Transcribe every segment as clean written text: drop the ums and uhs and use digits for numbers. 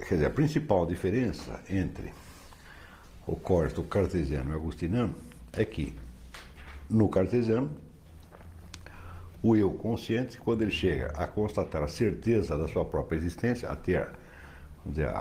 Quer dizer, a principal diferença entre o corte cartesiano e o agostiniano é que, no cartesiano, o eu consciente, quando ele chega a constatar a certeza da sua própria existência, a ter, vamos dizer,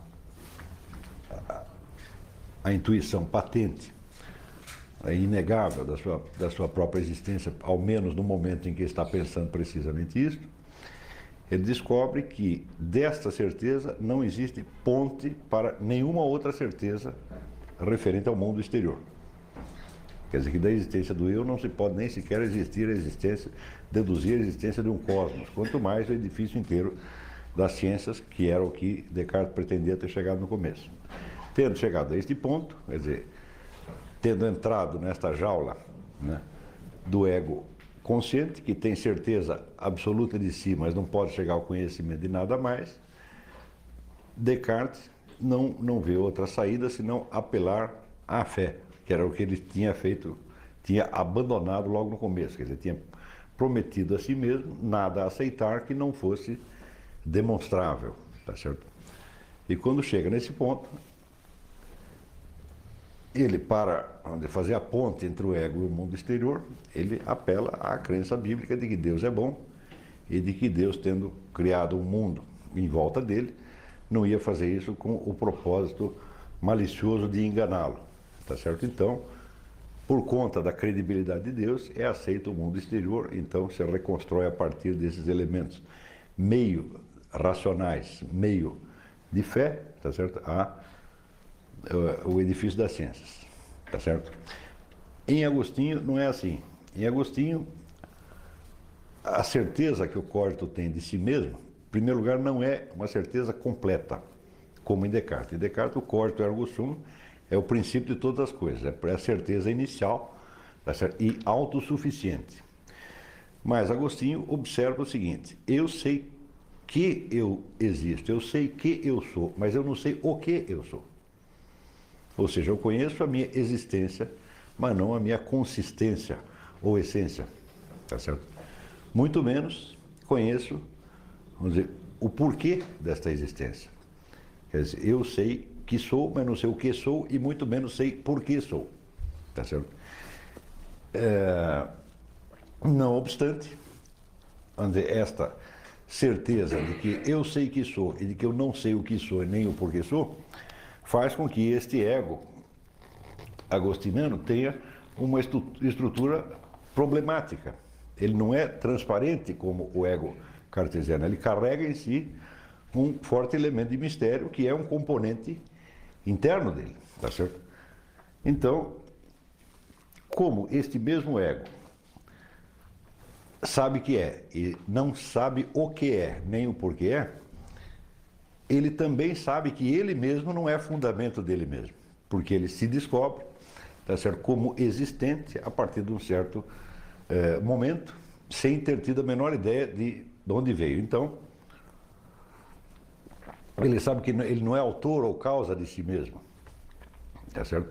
a intuição patente, inegável da sua própria existência, ao menos no momento em que está pensando precisamente isso, ele descobre que desta certeza não existe ponte para nenhuma outra certeza referente ao mundo exterior. Quer dizer que da existência do eu não se pode nem sequer deduzir a existência de um cosmos, quanto mais o edifício inteiro das ciências, que era o que Descartes pretendia ter chegado no começo. Tendo chegado a este ponto, quer dizer, tendo entrado nesta jaula, né, do ego consciente, que tem certeza absoluta de si, mas não pode chegar ao conhecimento de nada mais, Descartes não vê outra saída senão apelar à fé, que era o que ele tinha feito, tinha abandonado logo no começo, quer dizer, tinha prometido a si mesmo nada a aceitar que não fosse demonstrável, tá certo? E quando chega nesse ponto, ele, para fazer a ponte entre o ego e o mundo exterior, ele apela à crença bíblica de que Deus é bom e de que Deus, tendo criado um mundo em volta dele, não ia fazer isso com o propósito malicioso de enganá-lo, tá certo? Então, por conta da credibilidade de Deus, é aceito o mundo exterior, então se reconstrói a partir desses elementos meio racionais, meio de fé, tá certo? O edifício das ciências, tá certo? Em Agostinho não é assim. Em Agostinho, a certeza que o córito tem de si mesmo, em primeiro lugar, não é uma certeza completa, como em Descartes. Em Descartes, o córito ergo sum é o princípio de todas as coisas, é a certeza inicial, tá certo? E autossuficiente. Mas Agostinho observa o seguinte: eu sei que eu existo, eu sei que eu sou, mas eu não sei o que eu sou. Ou seja, eu conheço a minha existência, mas não a minha consistência ou essência, tá certo? Muito menos conheço, vamos dizer, o porquê desta existência. Quer dizer, eu sei que sou, mas não sei o que sou e muito menos sei por que sou, tá certo? Não obstante, vamos dizer, esta certeza de que eu sei que sou e de que eu não sei o que sou e nem o porquê sou, faz com que este ego agostiniano tenha uma estrutura problemática. Ele não é transparente como o ego cartesiano, ele carrega em si um forte elemento de mistério que é um componente interno dele, tá certo? Então, como este mesmo ego sabe que é e não sabe o que é, nem o porquê é, ele também sabe que ele mesmo não é fundamento dele mesmo, porque ele se descobre, tá certo, como existente a partir de um certo momento, sem ter tido a menor ideia de onde veio. Então, ele sabe que ele não é autor ou causa de si mesmo, tá certo?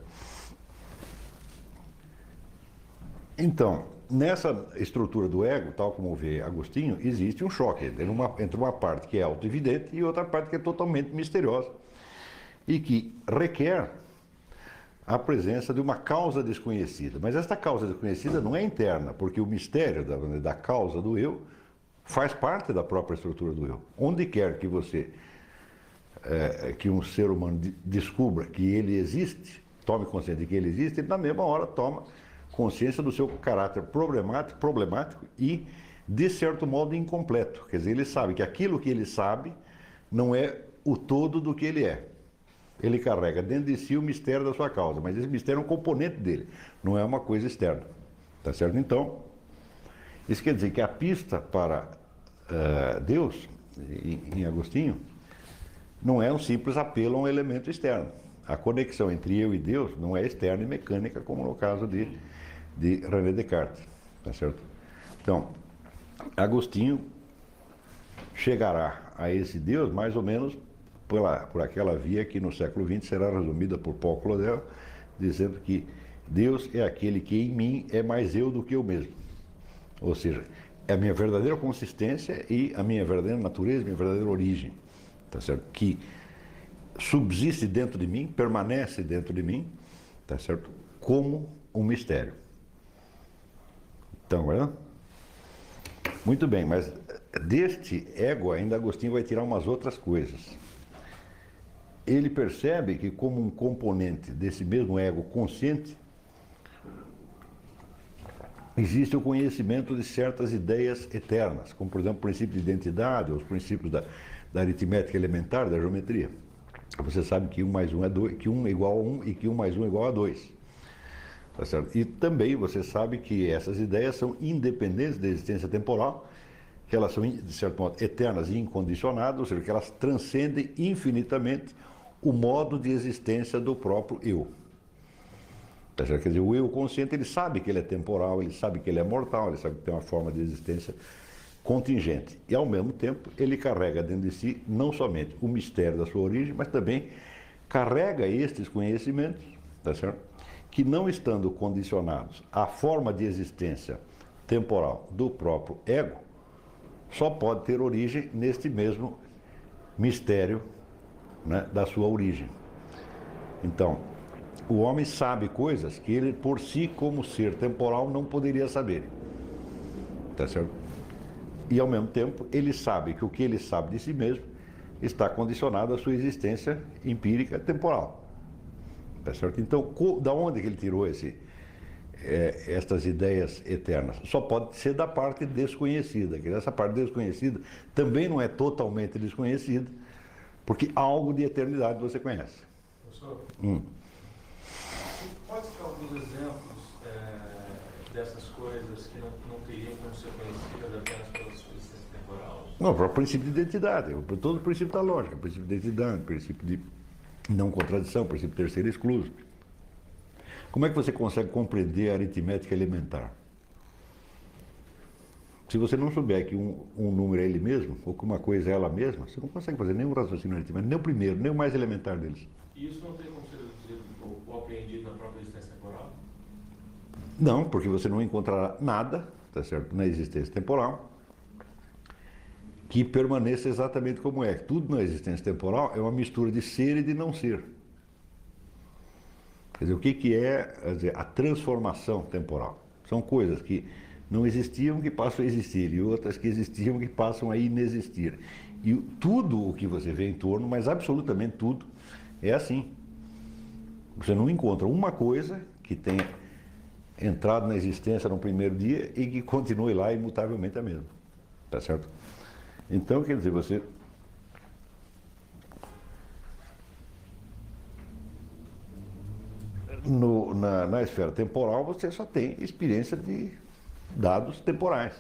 Então, nessa estrutura do ego, tal como vê Agostinho, existe um choque entre uma parte que é auto-evidente e outra parte que é totalmente misteriosa e que requer a presença de uma causa desconhecida. Mas esta causa desconhecida não é interna, porque o mistério da causa do eu faz parte da própria estrutura do eu. Onde quer que que um ser humano descubra que ele existe, tome consciência de que ele existe, ele na mesma hora toma consciência do seu caráter problemático e, de certo modo, incompleto. Quer dizer, ele sabe que aquilo que ele sabe não é o todo do que ele é. Ele carrega dentro de si o mistério da sua causa, mas esse mistério é um componente dele, não é uma coisa externa. Tá certo? Então, isso quer dizer que a pista para Deus, em Agostinho, não é um simples apelo a um elemento externo. A conexão entre eu e Deus não é externa e mecânica, como no caso de René Descartes, tá certo? Então, Agostinho chegará a esse Deus mais ou menos por aquela via que no século XX será resumida por Paul Claudel, dizendo que Deus é aquele que em mim é mais eu do que eu mesmo. Ou seja, é a minha verdadeira consistência e a minha verdadeira natureza, minha verdadeira origem, tá certo? Que subsiste dentro de mim, permanece dentro de mim, tá certo? Como um mistério. Então, muito bem, mas deste ego ainda Agostinho vai tirar umas outras coisas. Ele percebe que como um componente desse mesmo ego consciente, existe o conhecimento de certas ideias eternas, como por exemplo o princípio de identidade, ou os princípios da aritmética elementar, da geometria. Você sabe que 1 mais 1 é 2, que 1 é igual a 1 e que 1 mais 1 é igual a 2. Tá certo? E também você sabe que essas ideias são independentes da existência temporal, que elas são, de certo modo, eternas e incondicionadas, ou seja, que elas transcendem infinitamente o modo de existência do próprio eu. Tá certo? Quer dizer, o eu consciente, ele sabe que ele é temporal, ele sabe que ele é mortal, ele sabe que tem uma forma de existência contingente. E, ao mesmo tempo, ele carrega dentro de si não somente o mistério da sua origem, mas também carrega estes conhecimentos, tá certo? Que não estando condicionados à forma de existência temporal do próprio ego, só pode ter origem neste mesmo mistério, né, da sua origem. Então, o homem sabe coisas que ele, por si, como ser temporal, não poderia saber. Tá certo? E, ao mesmo tempo, ele sabe que o que ele sabe de si mesmo está condicionado à sua existência empírica temporal. Tá certo? Então, da onde que ele tirou estas ideias eternas? Só pode ser da parte desconhecida. Que essa parte desconhecida também não é totalmente desconhecida, porque algo de eternidade você conhece. Professor, pode citar alguns exemplos dessas coisas que não teriam como ser conhecidas apenas pela sua existência temporal? Não, o próprio princípio de identidade, todo o princípio da lógica, o princípio de identidade, o princípio de não contradição, o princípio terceiro excluso. Como é que você consegue compreender a aritmética elementar? Se você não souber que um número é ele mesmo, ou que uma coisa é ela mesma, você não consegue fazer nenhum raciocínio aritmético, nem o primeiro, nem o mais elementar deles. E isso não tem como ser deduzido ou apreendido na própria existência temporal? Não, porque você não encontrará nada, tá certo, na existência temporal que permaneça exatamente como é. Tudo na existência temporal é uma mistura de ser e de não ser. Quer dizer, o que é, quer dizer, a transformação temporal? São coisas que não existiam que passam a existir, e outras que existiam que passam a inexistir. E tudo o que você vê em torno, mas absolutamente tudo, é assim. Você não encontra uma coisa que tenha entrado na existência no primeiro dia e que continue lá imutavelmente a mesma. Tá certo? Então, quer dizer, você... Na esfera temporal, você só tem experiência de dados temporais.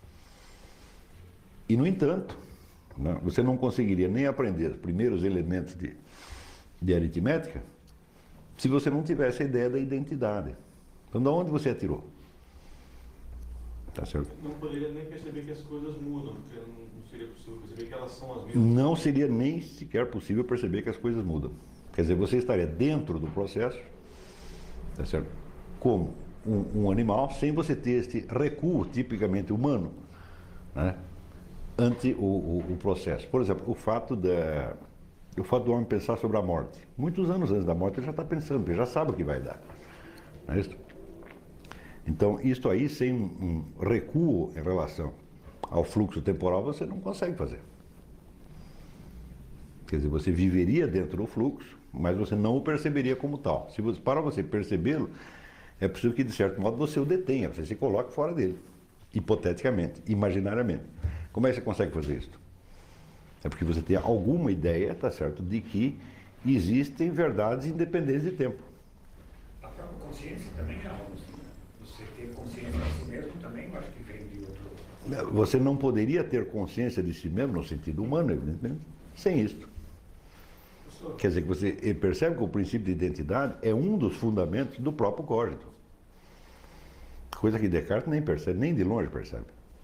E, no entanto, né, você não conseguiria nem aprender os primeiros elementos de aritmética se você não tivesse a ideia da identidade. Então, de onde você atirou? Tá certo? Não poderia nem perceber que as coisas mudam, porque não seria possível perceber que elas são as mesmas. Não seria nem sequer possível perceber que as coisas mudam. Quer dizer, você estaria dentro do processo, tá certo? Como um animal, sem você ter este recuo tipicamente humano, né, ante o processo. Por exemplo, o fato do homem pensar sobre a morte. Muitos anos antes da morte ele já está pensando, ele já sabe o que vai dar. Não é isso? Então, isto aí, sem um recuo em relação ao fluxo temporal, você não consegue fazer. Quer dizer, você viveria dentro do fluxo, mas você não o perceberia como tal. Para você percebê-lo, é preciso que, de certo modo, você o detenha, você se coloque fora dele, hipoteticamente, imaginariamente. Como é que você consegue fazer isso? É porque você tem alguma ideia, tá certo, de que existem verdades independentes de tempo. A própria consciência também é algo assim. Você ter consciência de si mesmo também, eu acho que vem de outro... Você não poderia ter consciência de si mesmo, no sentido humano, evidentemente, sem isso. Quer dizer, que você percebe que o princípio de identidade é um dos fundamentos do próprio código. Coisa que Descartes nem percebe, nem de longe percebe.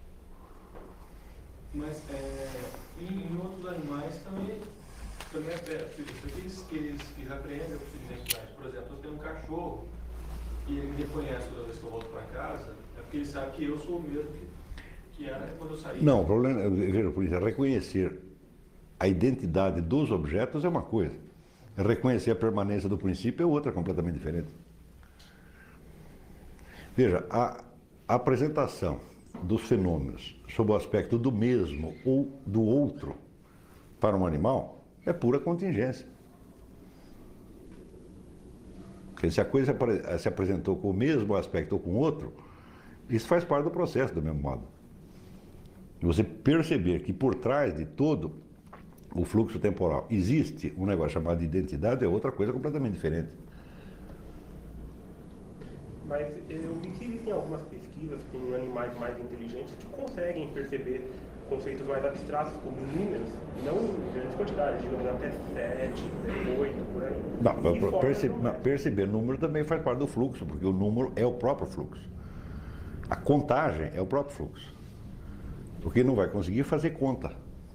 Mas em outros animais também é possível. Eles repreendem a princípio de identidade. Por exemplo, eu tenho um cachorro e ele me reconhece toda vez que eu volto para casa, é porque ele sabe que eu sou o mesmo que era quando eu saí. Não, o problema é, veja, por isso, reconhecer a identidade dos objetos é uma coisa. Reconhecer a permanência do princípio é outra completamente diferente. Veja, a apresentação dos fenômenos sob o aspecto do mesmo ou do outro para um animal é pura contingência. Porque se a coisa se apresentou com o mesmo aspecto ou com outro, isso faz parte do processo do mesmo modo. Você perceber que por trás de todo o fluxo temporal existe um negócio chamado de identidade é outra coisa completamente diferente. Mas eu vi que existem algumas pesquisas com animais mais inteligentes que conseguem perceber conceitos mais abstratos, como números, não em grandes quantidades, digamos até 7, 8, por aí. Não, perceber número também faz parte do fluxo, porque o número é o próprio fluxo. A contagem é o próprio fluxo. Porque não vai conseguir fazer conta.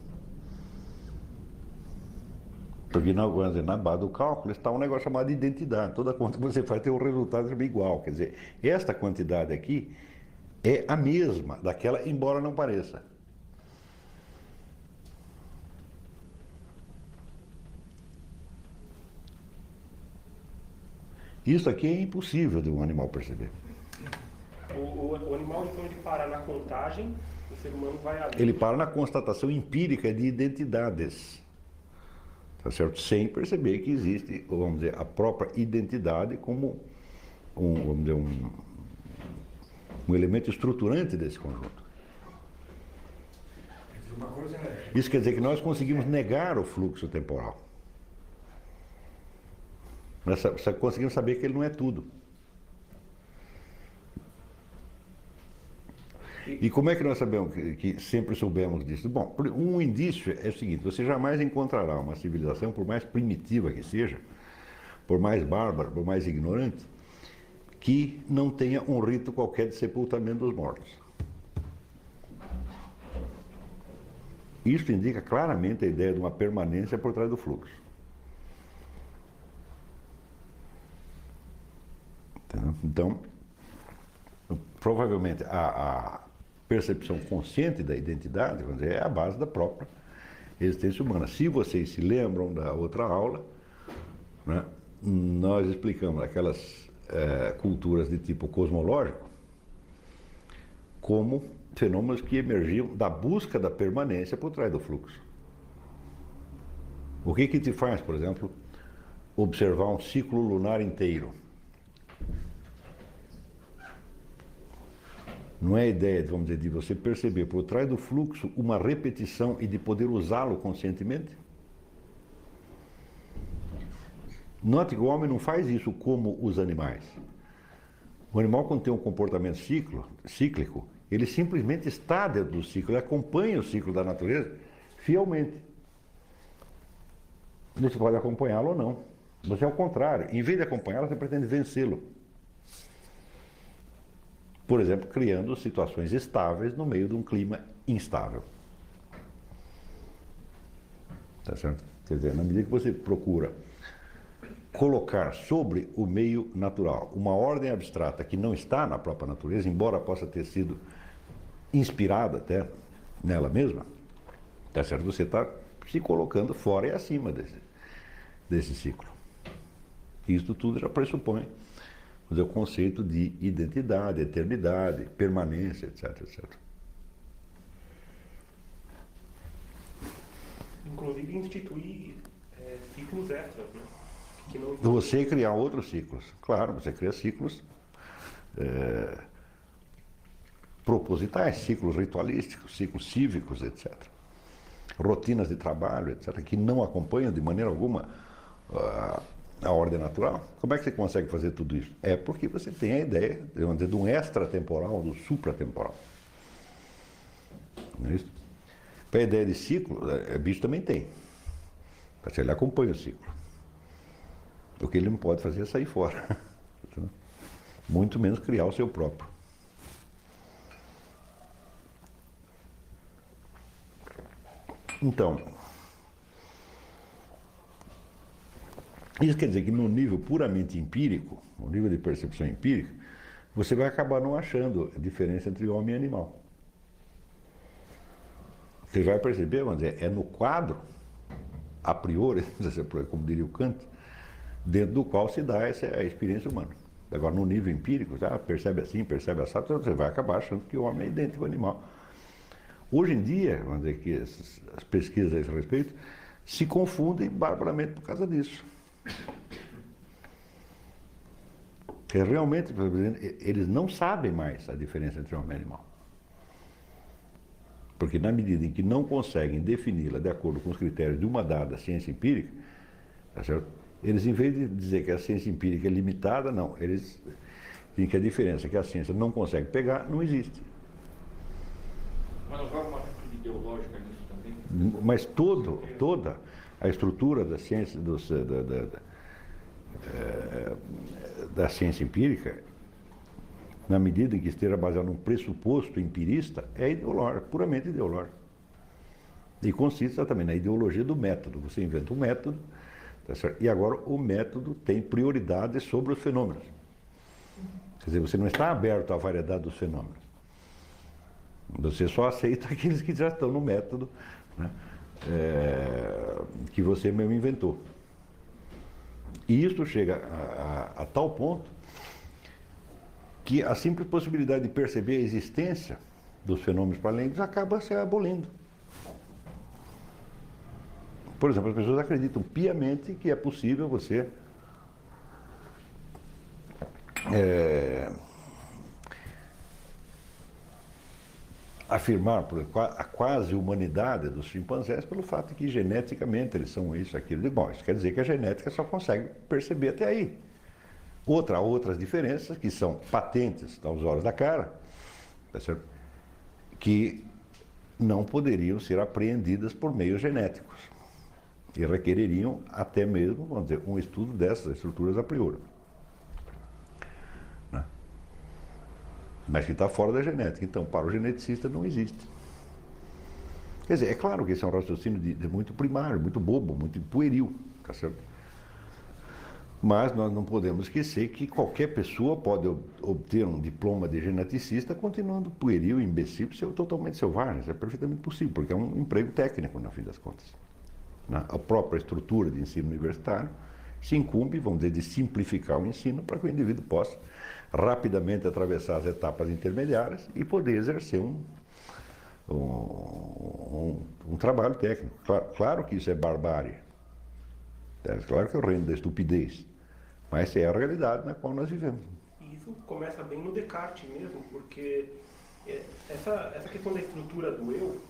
Porque na base do cálculo está um negócio chamado de identidade. Toda conta que você faz tem um resultado igual. Quer dizer, esta quantidade aqui é a mesma daquela, embora não pareça. Isso aqui é impossível de um animal perceber. O animal, então, ele para na contagem, o ser humano vai além. Ele para na constatação empírica de identidades. Tá certo? Sem perceber que existe, vamos dizer, a própria identidade como um elemento estruturante desse conjunto. Isso quer dizer que nós conseguimos negar o fluxo temporal. Nós conseguimos saber que ele não é tudo. E como é que nós sabemos que sempre soubemos disso? Bom, um indício é o seguinte: você jamais encontrará uma civilização, por mais primitiva que seja, por mais bárbara, por mais ignorante, que não tenha um rito qualquer de sepultamento dos mortos. Isso indica claramente a ideia de uma permanência por trás do fluxo. Então, provavelmente a percepção consciente da identidade, vamos dizer, é a base da própria existência humana. Se vocês se lembram da outra aula, né, nós explicamos aquelas culturas de tipo cosmológico como fenômenos que emergiam da busca da permanência por trás do fluxo. O que te faz, por exemplo, observar um ciclo lunar inteiro? Não é a ideia, vamos dizer, de você perceber por trás do fluxo uma repetição e de poder usá-lo conscientemente? Note que o homem não faz isso como os animais. O animal, quando tem um comportamento cíclico, ele simplesmente está dentro do ciclo, ele acompanha o ciclo da natureza fielmente. Você pode acompanhá-lo ou não. Você é o contrário. Em vez de acompanhá-lo, você pretende vencê-lo. Por exemplo, criando situações estáveis no meio de um clima instável. Tá certo? Quer dizer, na medida que você procura colocar sobre o meio natural uma ordem abstrata que não está na própria natureza, embora possa ter sido inspirada até nela mesma, tá certo? Você está se colocando fora e acima desse ciclo. Isso tudo já pressupõe o conceito de identidade, eternidade, permanência, etc, etc. Inclusive instituir ciclos extras, né? Que não... Você criar outros ciclos. Claro, você cria ciclos propositais, ciclos ritualísticos, ciclos cívicos, etc. Rotinas de trabalho, etc., que não acompanham de maneira alguma a ordem natural. Como é que você consegue fazer tudo isso? É porque você tem a ideia de um extratemporal, do supratemporal. Não é isso? Para a ideia de ciclo, bicho também tem. Ele acompanha o ciclo. O que ele não pode fazer é sair fora. Muito menos criar o seu próprio. Então, isso quer dizer que no nível puramente empírico, no nível de percepção empírica, você vai acabar não achando a diferença entre homem e animal. Você vai perceber, vamos dizer, é no quadro, a priori, como diria o Kant, dentro do qual se dá essa a experiência humana. Agora, no nível empírico, percebe assim, percebe assado, então você vai acabar achando que o homem é idêntico ao animal. Hoje em dia, vamos dizer que as pesquisas a esse respeito se confundem barbaramente por causa disso. Porque realmente, eles não sabem mais a diferença entre homem e animal. Porque na medida em que não conseguem defini-la de acordo com os critérios de uma dada ciência empírica, tá certo? Eles, em vez de dizer que a ciência empírica é limitada, não, eles dizem que a diferença que a ciência não consegue pegar não existe. Mas não joga uma atitude ideológica nisso também? Mas toda a estrutura da ciência, da ciência empírica, na medida em que esteja baseado num pressuposto empirista, é ideológico, puramente ideológico. E consiste também na ideologia do método. Você inventa um método, tá certo? E agora o método tem prioridade sobre os fenômenos. Quer dizer, você não está aberto à variedade dos fenômenos. Você só aceita aqueles que já estão no método, né? Que você mesmo inventou. E isso chega a tal ponto que a simples possibilidade de perceber a existência dos fenômenos paralímpicos acaba se abolindo. Por exemplo, as pessoas acreditam piamente que é possível você afirmar a quase humanidade dos chimpanzés pelo fato de que geneticamente eles são isso, aquilo. Bom, isso quer dizer que a genética só consegue perceber até aí. Outras diferenças que são patentes aos olhos da cara, tá certo? Que não poderiam ser apreendidas por meios genéticos e requereriam até mesmo, vamos dizer, um estudo dessas estruturas a priori. Né? Mas que está fora da genética. Então, para o geneticista não existe. Quer dizer, é claro que esse é um raciocínio de muito primário, muito bobo, muito pueril, tá certo? Mas nós não podemos esquecer que qualquer pessoa pode obter um diploma de geneticista continuando pueril, imbecil, totalmente selvagem. Isso é perfeitamente possível, porque é um emprego técnico, no fim das contas. A própria estrutura de ensino universitário se incumbe, vamos dizer, de simplificar o ensino para que o indivíduo possa rapidamente atravessar as etapas intermediárias e poder exercer um trabalho técnico. Claro que isso é barbárie. Claro que é o reino da estupidez. Mas é a realidade na qual nós vivemos. E isso começa bem no Descartes mesmo, porque essa questão da estrutura do eu,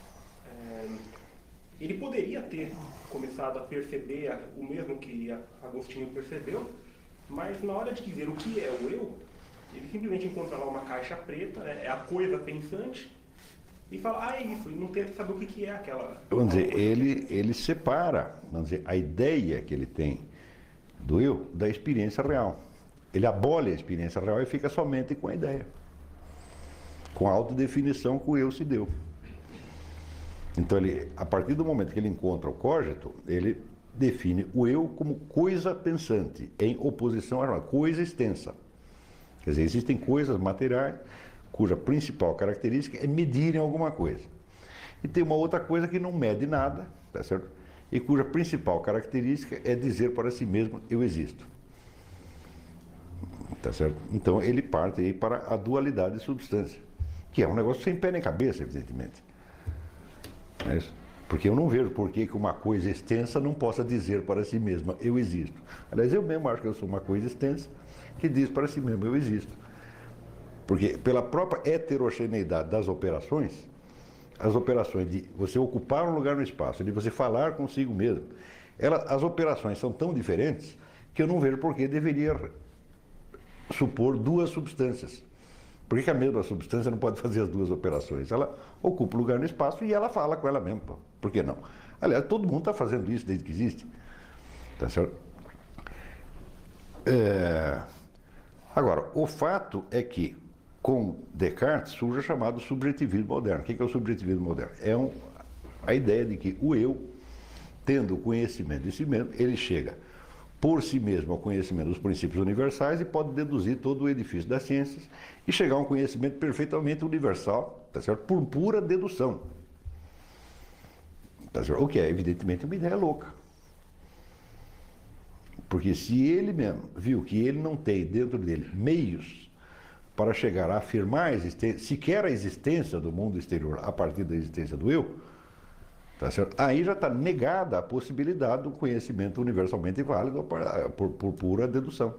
ele poderia ter começado a perceber o mesmo que Agostinho percebeu, mas na hora de dizer o que é o eu, ele simplesmente encontra lá uma caixa preta, né, é a coisa pensante, e fala, é isso, e não tenta saber o que é aquela... Vamos dizer, ele separa, vamos dizer, a ideia que ele tem do eu da experiência real. Ele abole a experiência real e fica somente com a ideia, com a autodefinição que o eu se deu. Então, a partir do momento que ele encontra o cogito, ele define o eu como coisa pensante, em oposição à coisa extensa. Quer dizer, existem coisas materiais cuja principal característica é medirem alguma coisa. E tem uma outra coisa que não mede nada, tá certo? E cuja principal característica é dizer para si mesmo, eu existo. Tá certo? Então, ele parte aí para a dualidade de substância, que é um negócio sem pé nem cabeça, evidentemente. É isso? Porque eu não vejo por que uma coisa extensa não possa dizer para si mesma, eu existo. Aliás, eu mesmo acho que eu sou uma coisa extensa que diz para si mesmo, eu existo. Porque pela própria heterogeneidade das operações, as operações de você ocupar um lugar no espaço, de você falar consigo mesmo, as operações são tão diferentes que eu não vejo por que deveria supor duas substâncias. Por que a mesma substância não pode fazer as duas operações? Ela ocupa o lugar no espaço e ela fala com ela mesma. Por que não? Aliás, todo mundo está fazendo isso desde que existe. Tá certo? Agora, o fato é que, com Descartes, surge o chamado subjetivismo moderno. O que é o subjetivismo moderno? É a ideia de que o eu, tendo o conhecimento de si mesmo, ele chega por si mesmo ao conhecimento dos princípios universais e pode deduzir todo o edifício das ciências e chegar a um conhecimento perfeitamente universal, tá certo? Por pura dedução. Tá certo? O que é, evidentemente, uma ideia louca. Porque se ele mesmo viu que ele não tem dentro dele meios para chegar a afirmar a existência, sequer a existência do mundo exterior a partir da existência do eu, tá certo? Aí já está negada a possibilidade do conhecimento universalmente válido por pura dedução.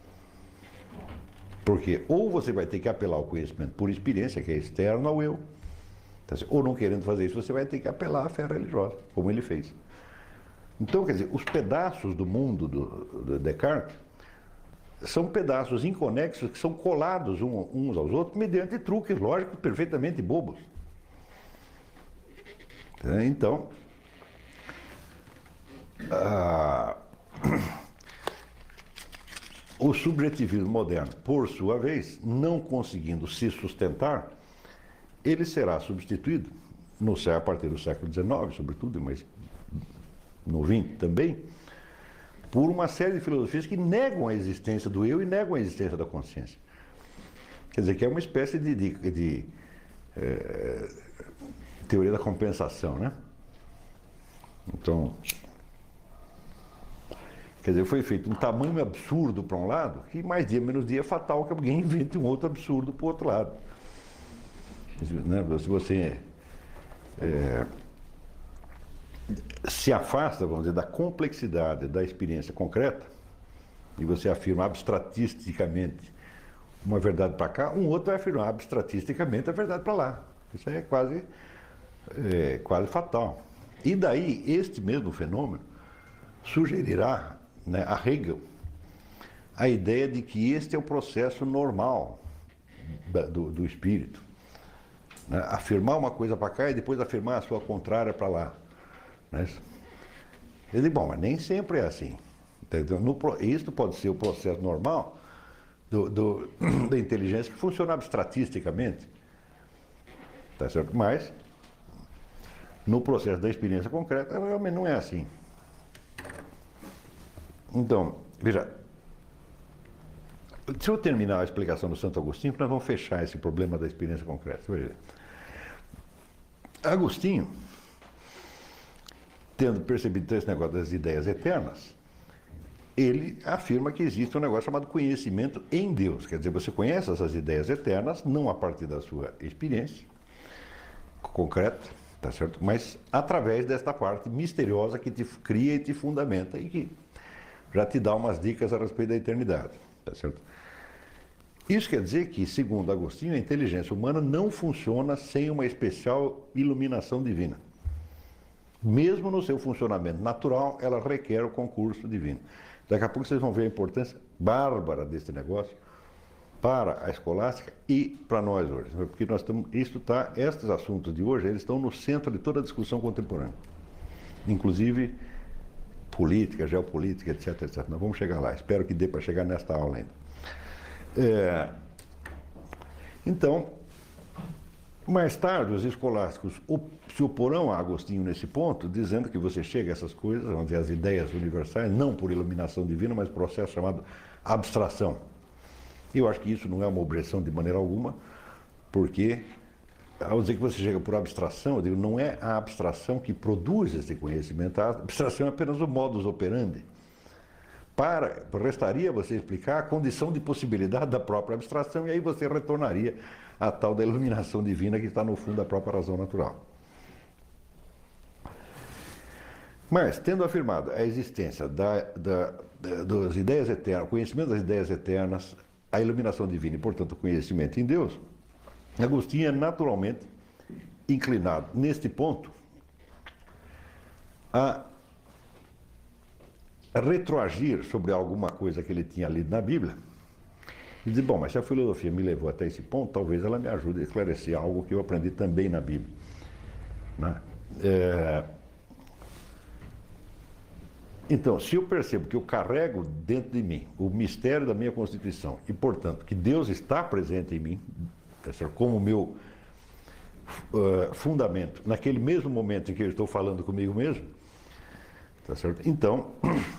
Porque ou você vai ter que apelar ao conhecimento por experiência, que é externo ao eu, tá certo? Ou não querendo fazer isso, você vai ter que apelar à fé religiosa, como ele fez. Então, quer dizer, os pedaços do mundo do Descartes são pedaços inconexos que são colados uns aos outros mediante truques lógicos perfeitamente bobos. Então, o subjetivismo moderno, por sua vez, não conseguindo se sustentar, ele será substituído, a partir do século XIX, sobretudo, mas no XX também, por uma série de filosofias que negam a existência do eu e negam a existência da consciência. Quer dizer, que é uma espécie de teoria da compensação, né? Então, quer dizer, foi feito um tamanho absurdo para um lado, que mais dia menos dia é fatal que alguém invente um outro absurdo para o outro lado. Se você se afasta, vamos dizer, da complexidade da experiência concreta, e você afirma abstratisticamente uma verdade para cá, um outro vai afirmar abstratisticamente a verdade para lá. Isso é quase fatal. E daí, este mesmo fenômeno sugerirá, né, a Hegel a ideia de que este é o processo normal do espírito. Né? Afirmar uma coisa para cá e depois afirmar a sua contrária para lá. Eu digo, bom, mas nem sempre é assim. Isso pode ser o processo normal da inteligência que funciona abstratisticamente. Tá certo? Mas, no processo da experiência concreta, realmente não é assim. Então, veja, se eu terminar a explicação do Santo Agostinho, nós vamos fechar esse problema da experiência concreta. Veja. Agostinho, tendo percebido esse negócio das ideias eternas, ele afirma que existe um negócio chamado conhecimento em Deus. Quer dizer, você conhece essas ideias eternas, não a partir da sua experiência concreta, tá certo? Mas através desta parte misteriosa que te cria e te fundamenta e que já te dá umas dicas a respeito da eternidade, tá certo? Isso quer dizer que, segundo Agostinho, a inteligência humana não funciona sem uma especial iluminação divina. Mesmo no seu funcionamento natural, ela requer o concurso divino. Daqui a pouco vocês vão ver a importância bárbara desse negócio para a escolástica e para nós hoje. Porque nós estamos, estes assuntos de hoje, eles estão no centro de toda a discussão contemporânea. Inclusive política, geopolítica, etc, etc. Nós vamos chegar lá. Espero que dê para chegar nesta aula ainda. Então, mais tarde, os escolásticos se oporão a Agostinho nesse ponto, dizendo que você chega a essas coisas, vamos dizer, as ideias universais, não por iluminação divina, mas processo chamado abstração. Eu acho que isso não é uma objeção de maneira alguma, porque, ao dizer que você chega por abstração, eu digo, não é a abstração que produz esse conhecimento, a abstração é apenas o modus operandi. Restaria você explicar a condição de possibilidade da própria abstração, e aí você retornaria à tal da iluminação divina que está no fundo da própria razão natural. Mas, tendo afirmado a existência das ideias eternas, o conhecimento das ideias eternas, a iluminação divina e, portanto, o conhecimento em Deus, Agostinho é naturalmente inclinado, neste ponto, a retroagir sobre alguma coisa que ele tinha lido na Bíblia e dizer, bom, mas se a filosofia me levou até esse ponto, talvez ela me ajude a esclarecer algo que eu aprendi também na Bíblia. Né? Então, se eu percebo que eu carrego dentro de mim o mistério da minha Constituição e, portanto, que Deus está presente em mim, como meu fundamento, naquele mesmo momento em que eu estou falando comigo mesmo, tá certo? Então,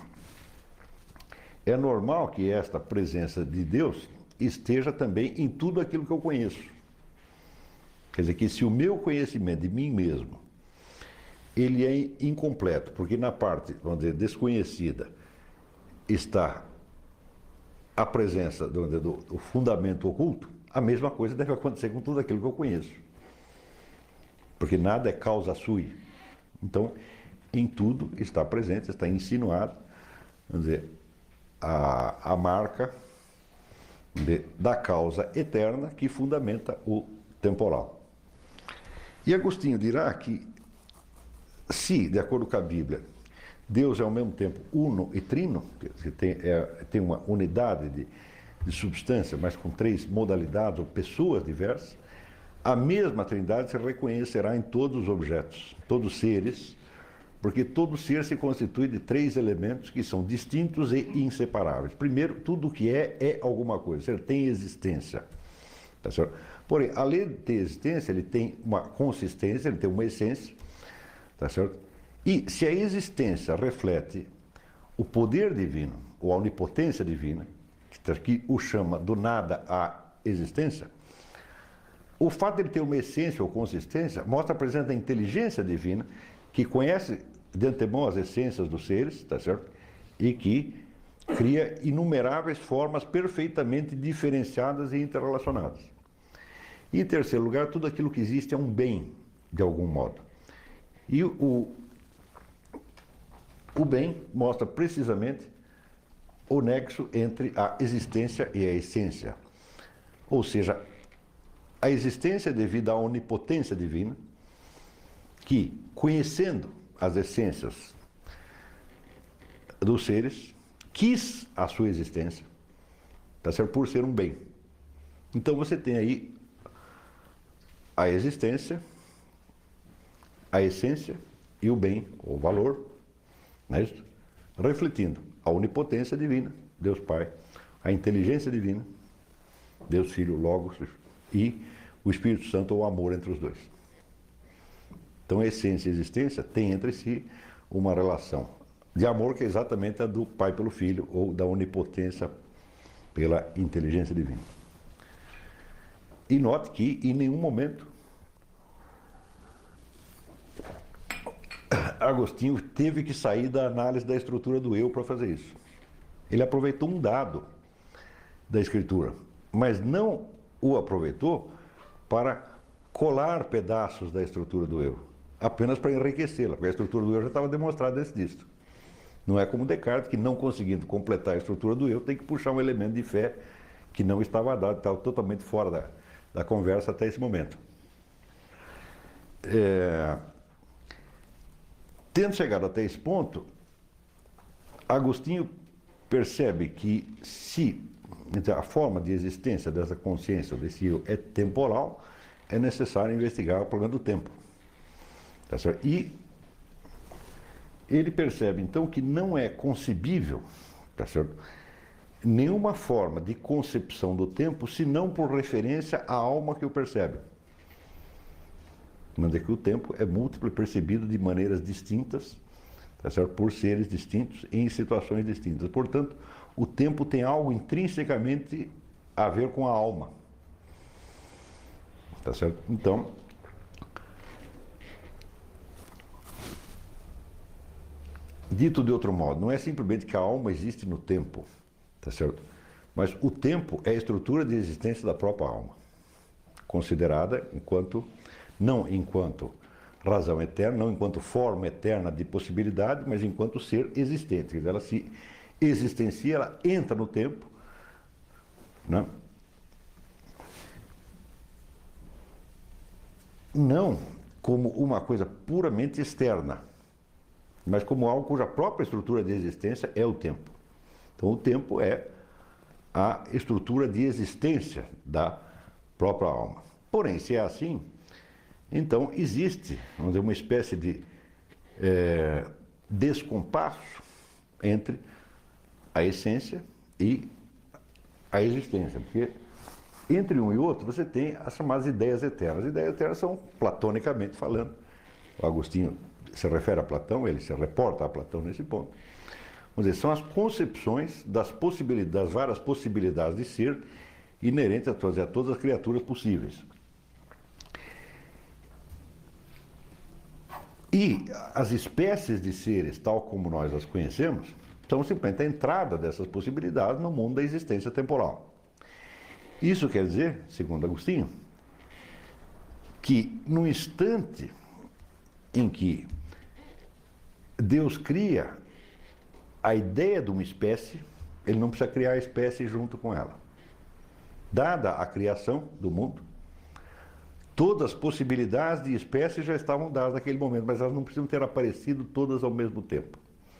é normal que esta presença de Deus esteja também em tudo aquilo que eu conheço. Quer dizer, que se o meu conhecimento de mim mesmo, ele é incompleto, porque na parte, vamos dizer, desconhecida, está a presença do fundamento oculto, a mesma coisa deve acontecer com tudo aquilo que eu conheço. Porque nada é causa sui. Então, em tudo está presente, está insinuado, vamos dizer, a marca da causa eterna que fundamenta o temporal. E Agostinho dirá que, se, de acordo com a Bíblia, Deus é ao mesmo tempo uno e trino, que tem uma unidade de substância, mas com 3 modalidades ou pessoas diversas, a mesma Trindade se reconhecerá em todos os objetos, todos os seres, porque todo ser se constitui de 3 elementos que são distintos e inseparáveis. Primeiro, tudo o que é alguma coisa, ele tem existência. Tá certo? Porém, além de ter existência, ele tem uma consistência, ele tem uma essência. Tá certo? E se a existência reflete o poder divino, ou a onipotência divina, que o chama do nada à existência, o fato de ele ter uma essência ou consistência mostra a presença da inteligência divina, que conhece de antemão as essências dos seres, tá certo? E que cria inumeráveis formas perfeitamente diferenciadas e interrelacionadas. E, em terceiro lugar, tudo aquilo que existe é um bem, de algum modo. E o bem mostra precisamente o nexo entre a existência e a essência. Ou seja, a existência é devida à onipotência divina, que, conhecendo as essências dos seres, quis a sua existência, tá certo? Por ser um bem. Então você tem aí a existência, a essência e o bem, ou valor, não é isso? Refletindo a onipotência divina, Deus Pai, a inteligência divina, Deus Filho, Logos, e o Espírito Santo, ou amor entre os dois. Então, a essência e a existência têm entre si uma relação de amor que é exatamente a do Pai pelo Filho, ou da onipotência pela inteligência divina. E note que, em nenhum momento, Agostinho teve que sair da análise da estrutura do eu para fazer isso. Ele aproveitou um dado da Escritura, mas não o aproveitou para colar pedaços da estrutura do eu, apenas para enriquecê-la, porque a estrutura do eu já estava demonstrada antes disso. Não é como Descartes, que não conseguindo completar a estrutura do eu, tem que puxar um elemento de fé que não estava dado, estava totalmente fora da conversa até esse momento. Tendo chegado até esse ponto, Agostinho percebe que se a forma de existência dessa consciência, desse eu, é temporal, é necessário investigar o problema do tempo. Tá certo? E ele percebe, então, que não é concebível, tá certo, nenhuma forma de concepção do tempo, senão por referência à alma que o percebe. Mas é que o tempo é múltiplo e percebido de maneiras distintas, tá certo? Por seres distintos, em situações distintas. Portanto, o tempo tem algo intrinsecamente a ver com a alma. Tá certo? Então, dito de outro modo, não é simplesmente que a alma existe no tempo, tá certo? Mas o tempo é a estrutura de existência da própria alma, considerada não enquanto razão eterna, não enquanto forma eterna de possibilidade, mas enquanto ser existente. Ela se existencia, ela entra no tempo, né? Não como uma coisa puramente externa, mas como algo cuja própria estrutura de existência é o tempo. Então o tempo é a estrutura de existência da própria alma. Porém, se é assim, então existe, vamos dizer, uma espécie de descompasso entre a essência e a existência, porque entre um e outro você tem as chamadas ideias eternas. As ideias eternas são, platonicamente falando, o Agostinho se refere a Platão, ele se reporta a Platão nesse ponto. Vamos dizer, são as concepções das várias possibilidades de ser inerentes a todas as criaturas possíveis. E as espécies de seres, tal como nós as conhecemos, são simplesmente a entrada dessas possibilidades no mundo da existência temporal. Isso quer dizer, segundo Agostinho, que no instante em que Deus cria a ideia de uma espécie, ele não precisa criar a espécie junto com ela. Dada a criação do mundo, todas as possibilidades de espécie já estavam dadas naquele momento, mas elas não precisam ter aparecido todas ao mesmo tempo.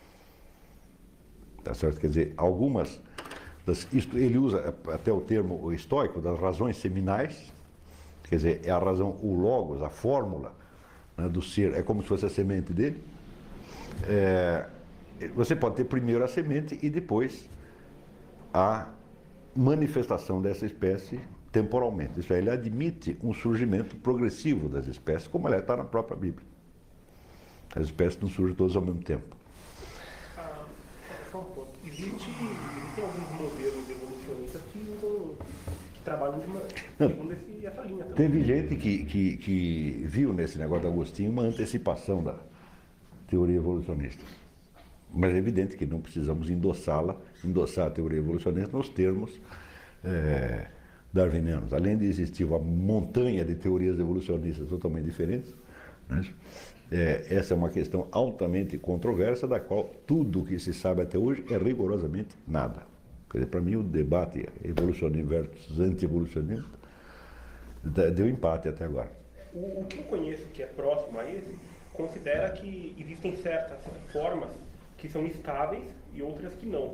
Tá certo? Quer dizer, algumas, ele usa até o termo estoico das razões seminais, quer dizer, é a razão, o logos, a fórmula, né, do ser, é como se fosse a semente dele. Você pode ter primeiro a semente e depois a manifestação dessa espécie temporalmente. Isso aí, ele admite um surgimento progressivo das espécies, como ela está na própria Bíblia. As espécies não surgem todas ao mesmo tempo. Só um ponto. Existem alguns modelos evolucionistas que trabalham segundo essa linha também. Teve gente que viu nesse negócio do Agostinho uma antecipação da teoria evolucionista. Mas é evidente que não precisamos endossar a teoria evolucionista nos termos darwinianos. Além de existir uma montanha de teorias evolucionistas totalmente diferentes, né? Essa é uma questão altamente controversa, da qual tudo que se sabe até hoje é rigorosamente nada. Quer dizer, para mim, o debate evolucionismo versus anti-evolucionismo deu empate até agora. O que eu conheço que é próximo a esse, considera que existem certas formas que são estáveis e outras que não.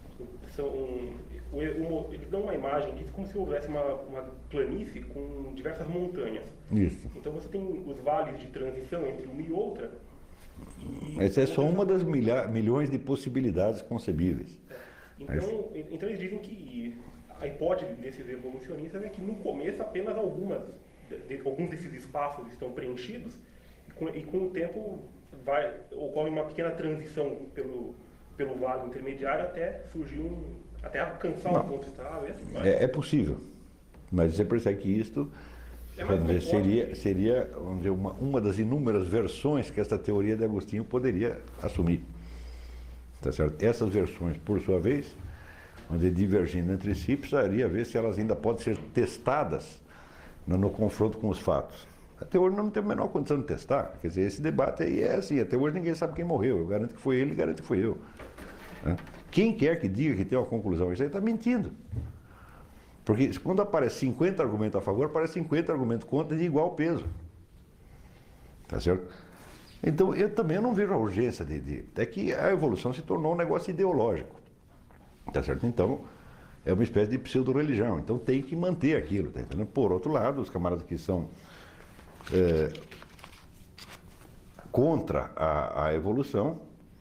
Eles dão uma imagem disso como se houvesse uma planície com diversas montanhas. Isso. Então você tem os vales de transição entre uma e outra. Essa é só uma das milhões de possibilidades concebíveis. Então eles dizem que a hipótese desses evolucionistas é que no começo apenas alguns desses espaços estão preenchidos e com o tempo ocorre uma pequena transição pelo vale intermediário até surgir até alcançar um ponto estável. É possível, mas você percebe que isto seria vamos dizer, uma das inúmeras versões que essa teoria de Agostinho poderia assumir. Tá certo? Essas versões, por sua vez, onde divergindo entre si, precisaria ver se elas ainda podem ser testadas no confronto com os fatos. Até hoje não tem a menor condição de testar. Quer dizer, esse debate aí é assim, até hoje ninguém sabe quem morreu. Eu garanto que foi ele, garanto que foi eu. Quem quer que diga que tem uma conclusão, isso aí está mentindo. Porque quando aparece 50 argumentos a favor, aparece 50 argumentos contra de igual peso. Tá certo? Então, eu também não vejo a urgência é que a evolução se tornou um negócio ideológico. Tá certo? Então, é uma espécie de pseudo-religião. Então, tem que manter aquilo. Tá entendendo? Por outro lado, os camaradas que são contra a evolução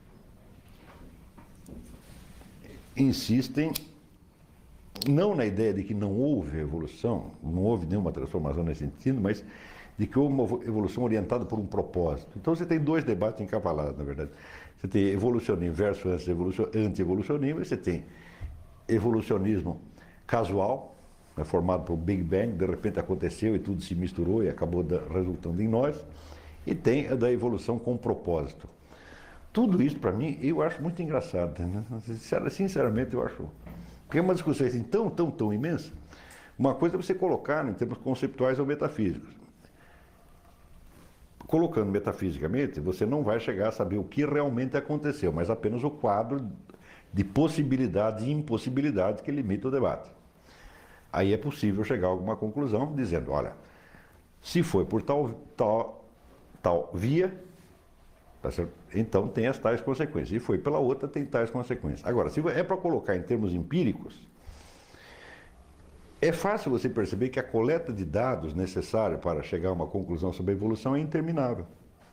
insistem não na ideia de que não houve evolução, não houve nenhuma transformação nesse sentido, mas de que houve uma evolução orientada por um propósito. Então você tem dois debates encavalados, na verdade. Você tem evolucionismo versus anti-evolucionismo, e você tem evolucionismo casual, né, formado por Big Bang, de repente aconteceu e tudo se misturou e acabou resultando em nós, e tem a da evolução com propósito. Tudo isso, para mim, eu acho muito engraçado. Né? Sinceramente, eu acho. Porque é uma discussão assim, tão imensa. Uma coisa é você colocar em termos conceptuais ou metafísicos. Colocando metafisicamente, você não vai chegar a saber o que realmente aconteceu, mas apenas o quadro de possibilidades e impossibilidades que limita o debate. Aí é possível chegar a alguma conclusão dizendo, olha, se foi por tal via, tá certo? Então tem as tais consequências. E foi pela outra, tem tais consequências. Agora, se é para colocar em termos empíricos, é fácil você perceber que a coleta de dados necessária para chegar a uma conclusão sobre a evolução é interminável.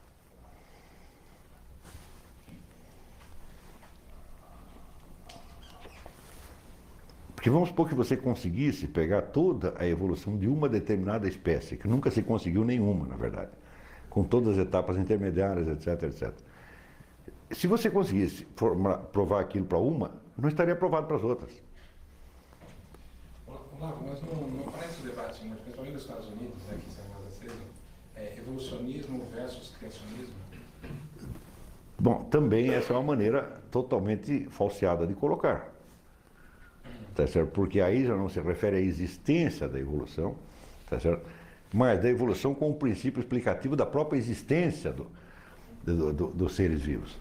Porque vamos supor que você conseguisse pegar toda a evolução de uma determinada espécie, que nunca se conseguiu nenhuma, na verdade, com todas as etapas intermediárias, etc. Se você conseguisse provar aquilo para uma, não estaria provado para as outras. Olavo, mas não parece o debate, mas principalmente nos Estados Unidos, né, que são mais acesos, evolucionismo versus criacionismo? Bom, também essa é uma maneira totalmente falseada de colocar. Tá certo? Porque aí já não se refere à existência da evolução, tá certo? Mas da evolução como princípio explicativo da própria existência dos seres vivos.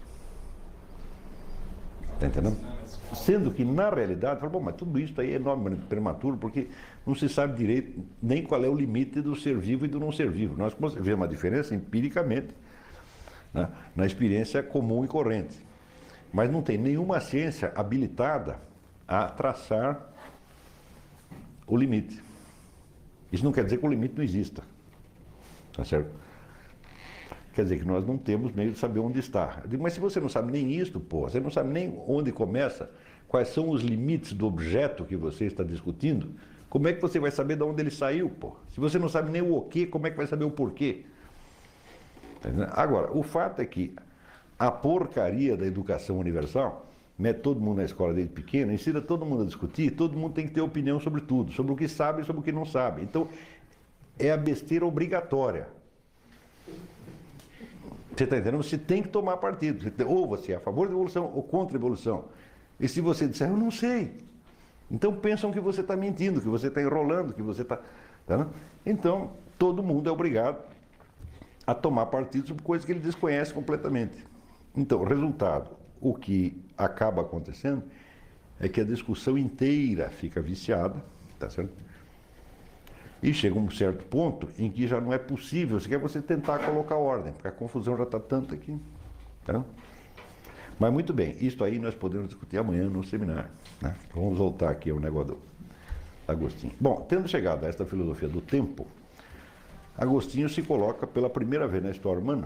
Está entendendo? Sendo que, na realidade, fala, bom, mas tudo isso aí é enormemente prematuro, porque não se sabe direito nem qual é o limite do ser vivo e do não ser vivo. Nós vemos uma diferença empiricamente, né, na experiência comum e corrente. Mas não tem nenhuma ciência habilitada a traçar o limite. Isso não quer dizer que o limite não exista. Tá certo? Quer dizer que nós não temos meio de saber onde está. Eu digo, mas se você não sabe nem isto, pô, você não sabe nem onde começa, quais são os limites do objeto que você está discutindo, como é que você vai saber de onde ele saiu, pô? Se você não sabe nem o quê, como é que vai saber o porquê? Agora, o fato é que a porcaria da educação universal mete todo mundo na escola desde pequeno, ensina todo mundo a discutir, todo mundo tem que ter opinião sobre tudo, sobre o que sabe e sobre o que não sabe. Então, é a besteira obrigatória. Você está entendendo? Você tem que tomar partido. Ou você é a favor da evolução ou contra a evolução. E se você disser, eu não sei, então pensam que você está mentindo, que você está enrolando, que você está... Tá? Então, todo mundo é obrigado a tomar partido sobre coisas que ele desconhece completamente. Então, o resultado, o que acaba acontecendo é que a discussão inteira fica viciada, tá certo? E chega um certo ponto em que já não é possível sequer você tentar colocar ordem, porque a confusão já está tanto aqui. Tá? Mas muito bem, isso aí nós podemos discutir amanhã no seminário. Né? Vamos voltar aqui ao negócio do Agostinho. Bom, tendo chegado a esta filosofia do tempo, Agostinho se coloca pela primeira vez na história humana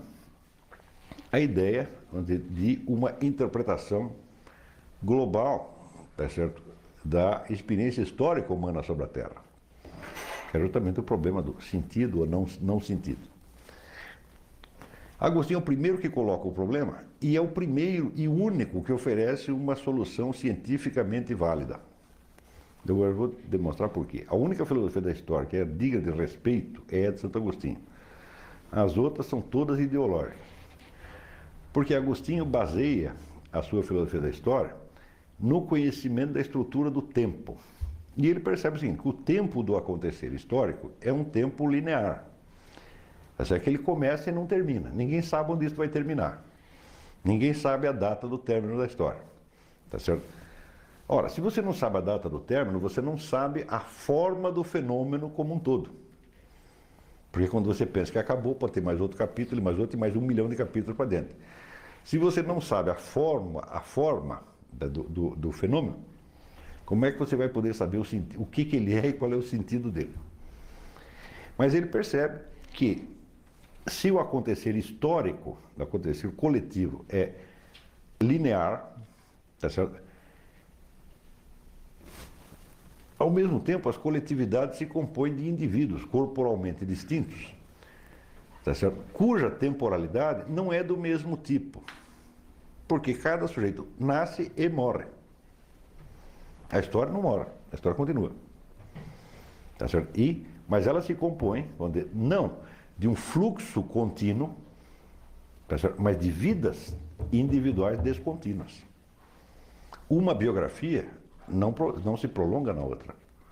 a ideia de uma interpretação global, tá certo, da experiência histórica humana sobre a Terra. Que é justamente o problema do sentido ou não sentido. Agostinho é o primeiro que coloca o problema e é o primeiro e único que oferece uma solução cientificamente válida. Eu vou demonstrar por quê. A única filosofia da história que é digna de respeito é a de Santo Agostinho. As outras são todas ideológicas. Porque Agostinho baseia a sua filosofia da história no conhecimento da estrutura do tempo. E ele percebe o seguinte, que o tempo do acontecer histórico é um tempo linear. É que ele começa e não termina. Ninguém sabe onde isso vai terminar. Ninguém sabe a data do término da história. Tá certo? Ora, se você não sabe a data do término, você não sabe a forma do fenômeno como um todo. Porque quando você pensa que acabou, pode ter mais outro capítulo, mais outro e mais 1 milhão de capítulos para dentro. Se você não sabe a forma do fenômeno, como é que você vai poder saber o que ele é e qual é o sentido dele? Mas ele percebe que se o acontecer histórico, o acontecer coletivo é linear, tá certo? Ao mesmo tempo, as coletividades se compõem de indivíduos corporalmente distintos, tá certo? Cuja temporalidade não é do mesmo tipo, porque cada sujeito nasce e morre. A história não morre, a história continua. Tá certo? Mas ela se compõe, vamos dizer, não de um fluxo contínuo, tá certo? Mas de vidas individuais descontínuas. Uma biografia não se prolonga na outra.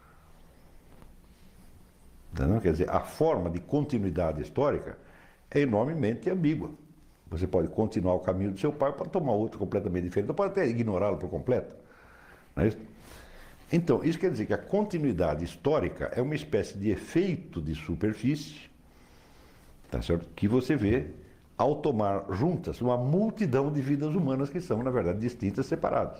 Entendeu? Quer dizer, a forma de continuidade histórica é enormemente ambígua. Você pode continuar o caminho do seu pai para tomar outro completamente diferente, ou pode até ignorá-lo por completo. Não é isso? Então, isso quer dizer que a continuidade histórica é uma espécie de efeito de superfície, tá certo? Que você vê ao tomar juntas uma multidão de vidas humanas que são, na verdade, distintas, separadas.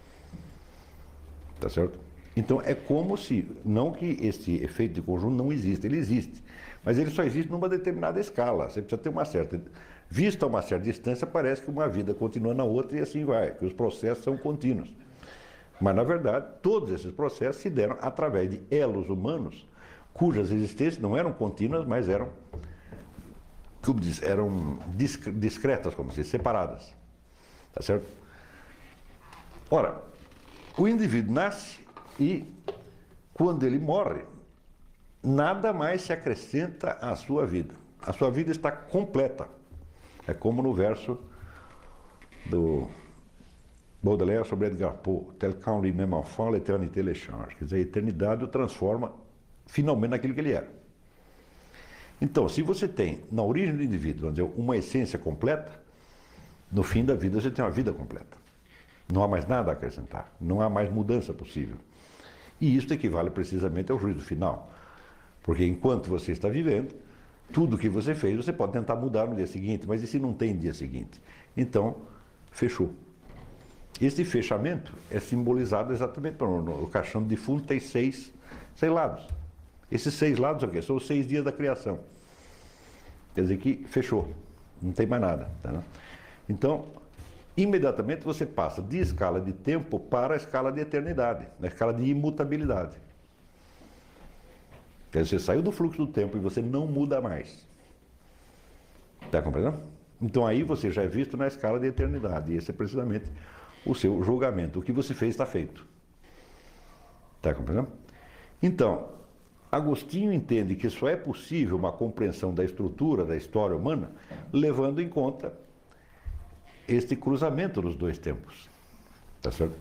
Tá certo? Então, é como se, não que esse efeito de conjunto não exista, ele existe, mas ele só existe numa determinada escala. Você precisa ter uma certa... Vista a uma certa distância, parece que uma vida continua na outra e assim vai, que os processos são contínuos. Mas, na verdade, todos esses processos se deram através de elos humanos, cujas existências não eram contínuas, mas eram, como diz, eram discretas, como se diz, separadas. Tá certo? Ora, o indivíduo nasce e, quando ele morre, nada mais se acrescenta à sua vida. A sua vida está completa. É como no verso do Baudelaire sobre Edgar Poe, tel qu'en lui-même enfant, l'éternité le change. Quer dizer, a eternidade o transforma finalmente naquilo que ele era. Então, se você tem, na origem do indivíduo, vamos dizer, uma essência completa, no fim da vida você tem uma vida completa. Não há mais nada a acrescentar, não há mais mudança possível. E isso equivale precisamente ao juízo final. Porque enquanto você está vivendo, tudo que você fez, você pode tentar mudar no dia seguinte, mas e se não tem dia seguinte? Então, fechou. Esse fechamento é simbolizado exatamente no caixão do defunto, tem seis lados. Esses 6 lados aqui, são os 6 dias da criação. Quer dizer que fechou, não tem mais nada. Tá? Então, imediatamente você passa de escala de tempo para a escala de eternidade, na escala de imutabilidade. Quer dizer, você saiu do fluxo do tempo e você não muda mais. Está compreendendo? Então aí você já é visto na escala de eternidade. E esse é precisamente o seu julgamento. O que você fez está feito. Está compreendendo? Então, Agostinho entende que só é possível uma compreensão da estrutura da história humana levando em conta este cruzamento dos dois tempos. Está certo?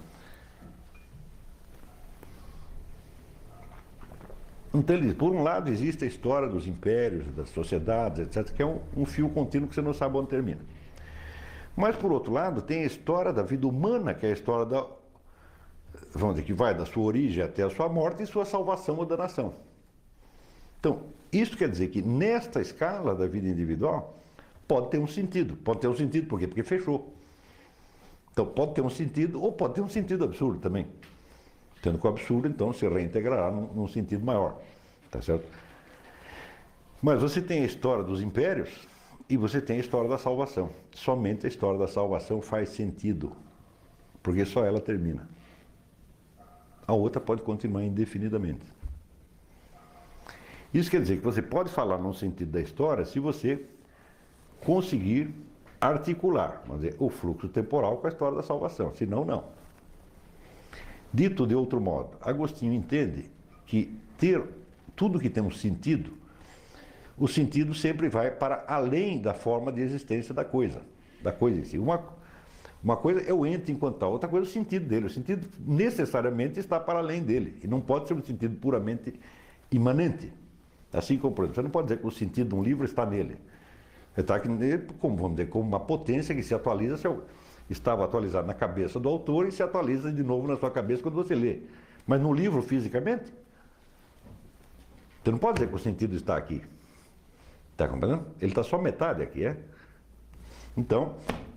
Então ele diz, por um lado existe a história dos impérios, das sociedades, etc., que é um fio contínuo que você não sabe onde termina. Mas por outro lado tem a história da vida humana, que é a história da, vamos dizer, que vai da sua origem até a sua morte e sua salvação ou danação. Então, isso quer dizer que nesta escala da vida individual pode ter um sentido. Pode ter um sentido por quê? Porque fechou. Então pode ter um sentido ou pode ter um sentido absurdo também. Tendo que o absurdo, então, se reintegrará num sentido maior. Tá certo? Mas você tem a história dos impérios e você tem a história da salvação. Somente a história da salvação faz sentido, porque só ela termina. A outra pode continuar indefinidamente. Isso quer dizer que você pode falar num sentido da história se você conseguir articular, vamos dizer, o fluxo temporal com a história da salvação. Senão, não. Dito de outro modo, Agostinho entende que ter tudo que tem um sentido, o sentido sempre vai para além da forma de existência da coisa em si. Uma coisa é o ente enquanto tal, outra coisa é o sentido dele. O sentido necessariamente está para além dele, e não pode ser um sentido puramente imanente. Assim como, por exemplo, você não pode dizer que o sentido de um livro está nele. Está aqui nele, como, vamos dizer, como uma potência que se atualiza, estava atualizado na cabeça do autor e se atualiza de novo na sua cabeça quando você lê. Mas no livro, fisicamente, você não pode dizer que o sentido está aqui. Está compreendendo? Ele está só metade aqui, é? Então,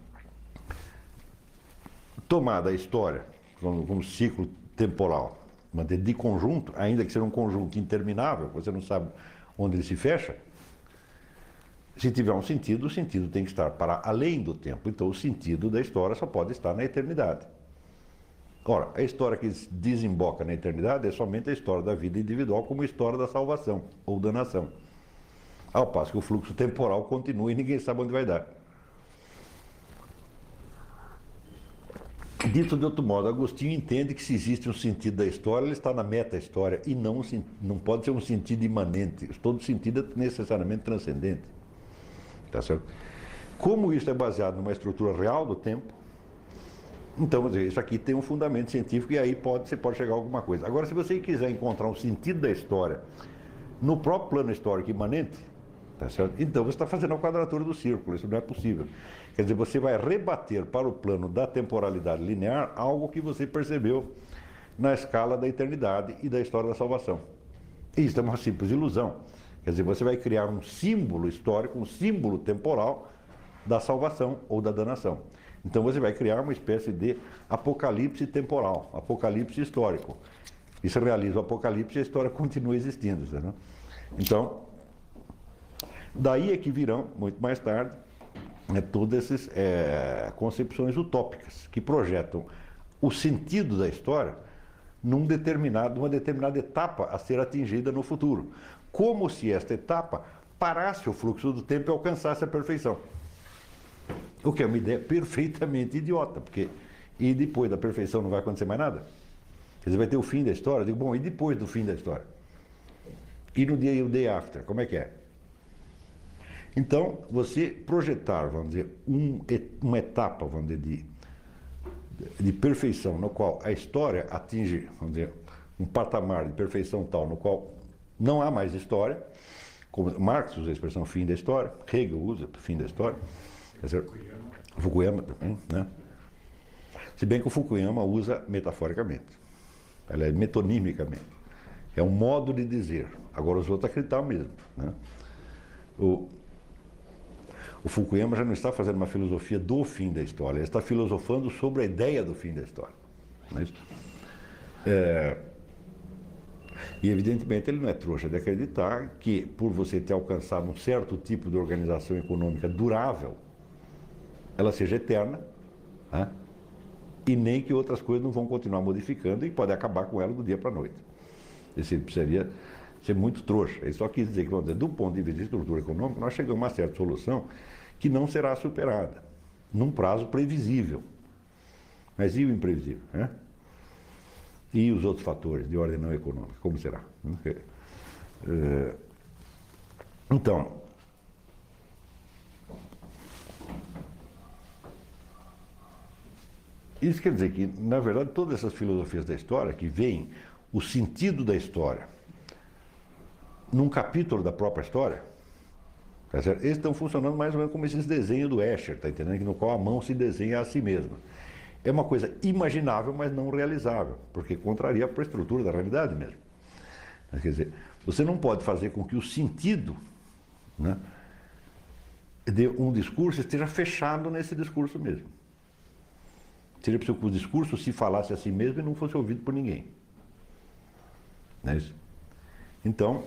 tomada a história como ciclo temporal, manter de conjunto, ainda que seja um conjunto interminável, você não sabe onde ele se fecha, se tiver um sentido, o sentido tem que estar para além do tempo. Então o sentido da história só pode estar na eternidade. Ora, a história que desemboca na eternidade é somente a história da vida individual como história da salvação ou da nação. Ao passo que o fluxo temporal continua e ninguém sabe onde vai dar. Dito de outro modo, Agostinho entende que se existe um sentido da história, ele está na meta-história e não pode ser um sentido imanente. Todo sentido é necessariamente transcendente. Tá certo? Como isso é baseado numa estrutura real do tempo, então, vamos dizer, isso aqui tem um fundamento científico e aí você pode chegar a alguma coisa. Agora, se você quiser encontrar um sentido da história no próprio plano histórico imanente, tá certo? Então você está fazendo a quadratura do círculo, isso não é possível. Quer dizer, você vai rebater para o plano da temporalidade linear algo que você percebeu na escala da eternidade e da história da salvação. E isso é uma simples ilusão. Quer dizer, você vai criar um símbolo histórico, um símbolo temporal da salvação ou da danação. Então você vai criar uma espécie de apocalipse temporal, apocalipse histórico. E se realiza o apocalipse e a história continua existindo. Entendeu? Então, daí é que virão, muito mais tarde, todas essas concepções utópicas que projetam o sentido da história numa determinada etapa a ser atingida no futuro. Como se esta etapa parasse o fluxo do tempo e alcançasse a perfeição. O que é uma ideia perfeitamente idiota, porque e depois da perfeição não vai acontecer mais nada? Quer dizer, vai ter o fim da história? Eu digo, bom, e depois do fim da história? E no dia e o day after, como é que é? Então, você projetar, vamos dizer, uma etapa, vamos dizer, de perfeição, no qual a história atinge, vamos dizer, um patamar de perfeição tal, no qual não há mais história, como Marx usa a expressão fim da história, Hegel usa fim da história, quer dizer, Fukuyama também, né? Se bem que o Fukuyama usa metaforicamente, ela é metonimicamente, é um modo de dizer, agora os outros acreditam mesmo, né? O Fukuyama já não está fazendo uma filosofia do fim da história, ele está filosofando sobre a ideia do fim da história. Não é isso? E evidentemente ele não é trouxa de acreditar que por você ter alcançado um certo tipo de organização econômica durável, ela seja eterna, né? E nem que outras coisas não vão continuar modificando e pode acabar com ela do dia para a noite. Esse precisaria ser muito trouxa. Ele só quis dizer que, vamos dizer, do ponto de vista de estrutura econômica, nós chegamos a uma certa solução que não será superada, num prazo previsível. Mas e o imprevisível, né? E os outros fatores de ordem não econômica, como será? Então, isso quer dizer que, na verdade, todas essas filosofias da história, que veem o sentido da história num capítulo da própria história, tá certo? Eles estão funcionando mais ou menos como esses desenhos do Escher, tá entendendo? No qual a mão se desenha a si mesma. É uma coisa imaginável, mas não realizável, porque contraria para a estrutura da realidade mesmo. Mas, quer dizer, você não pode fazer com que o sentido, né, de um discurso esteja fechado nesse discurso mesmo. Seria possível que o discurso se falasse a si mesmo e não fosse ouvido por ninguém. Não é isso? Então,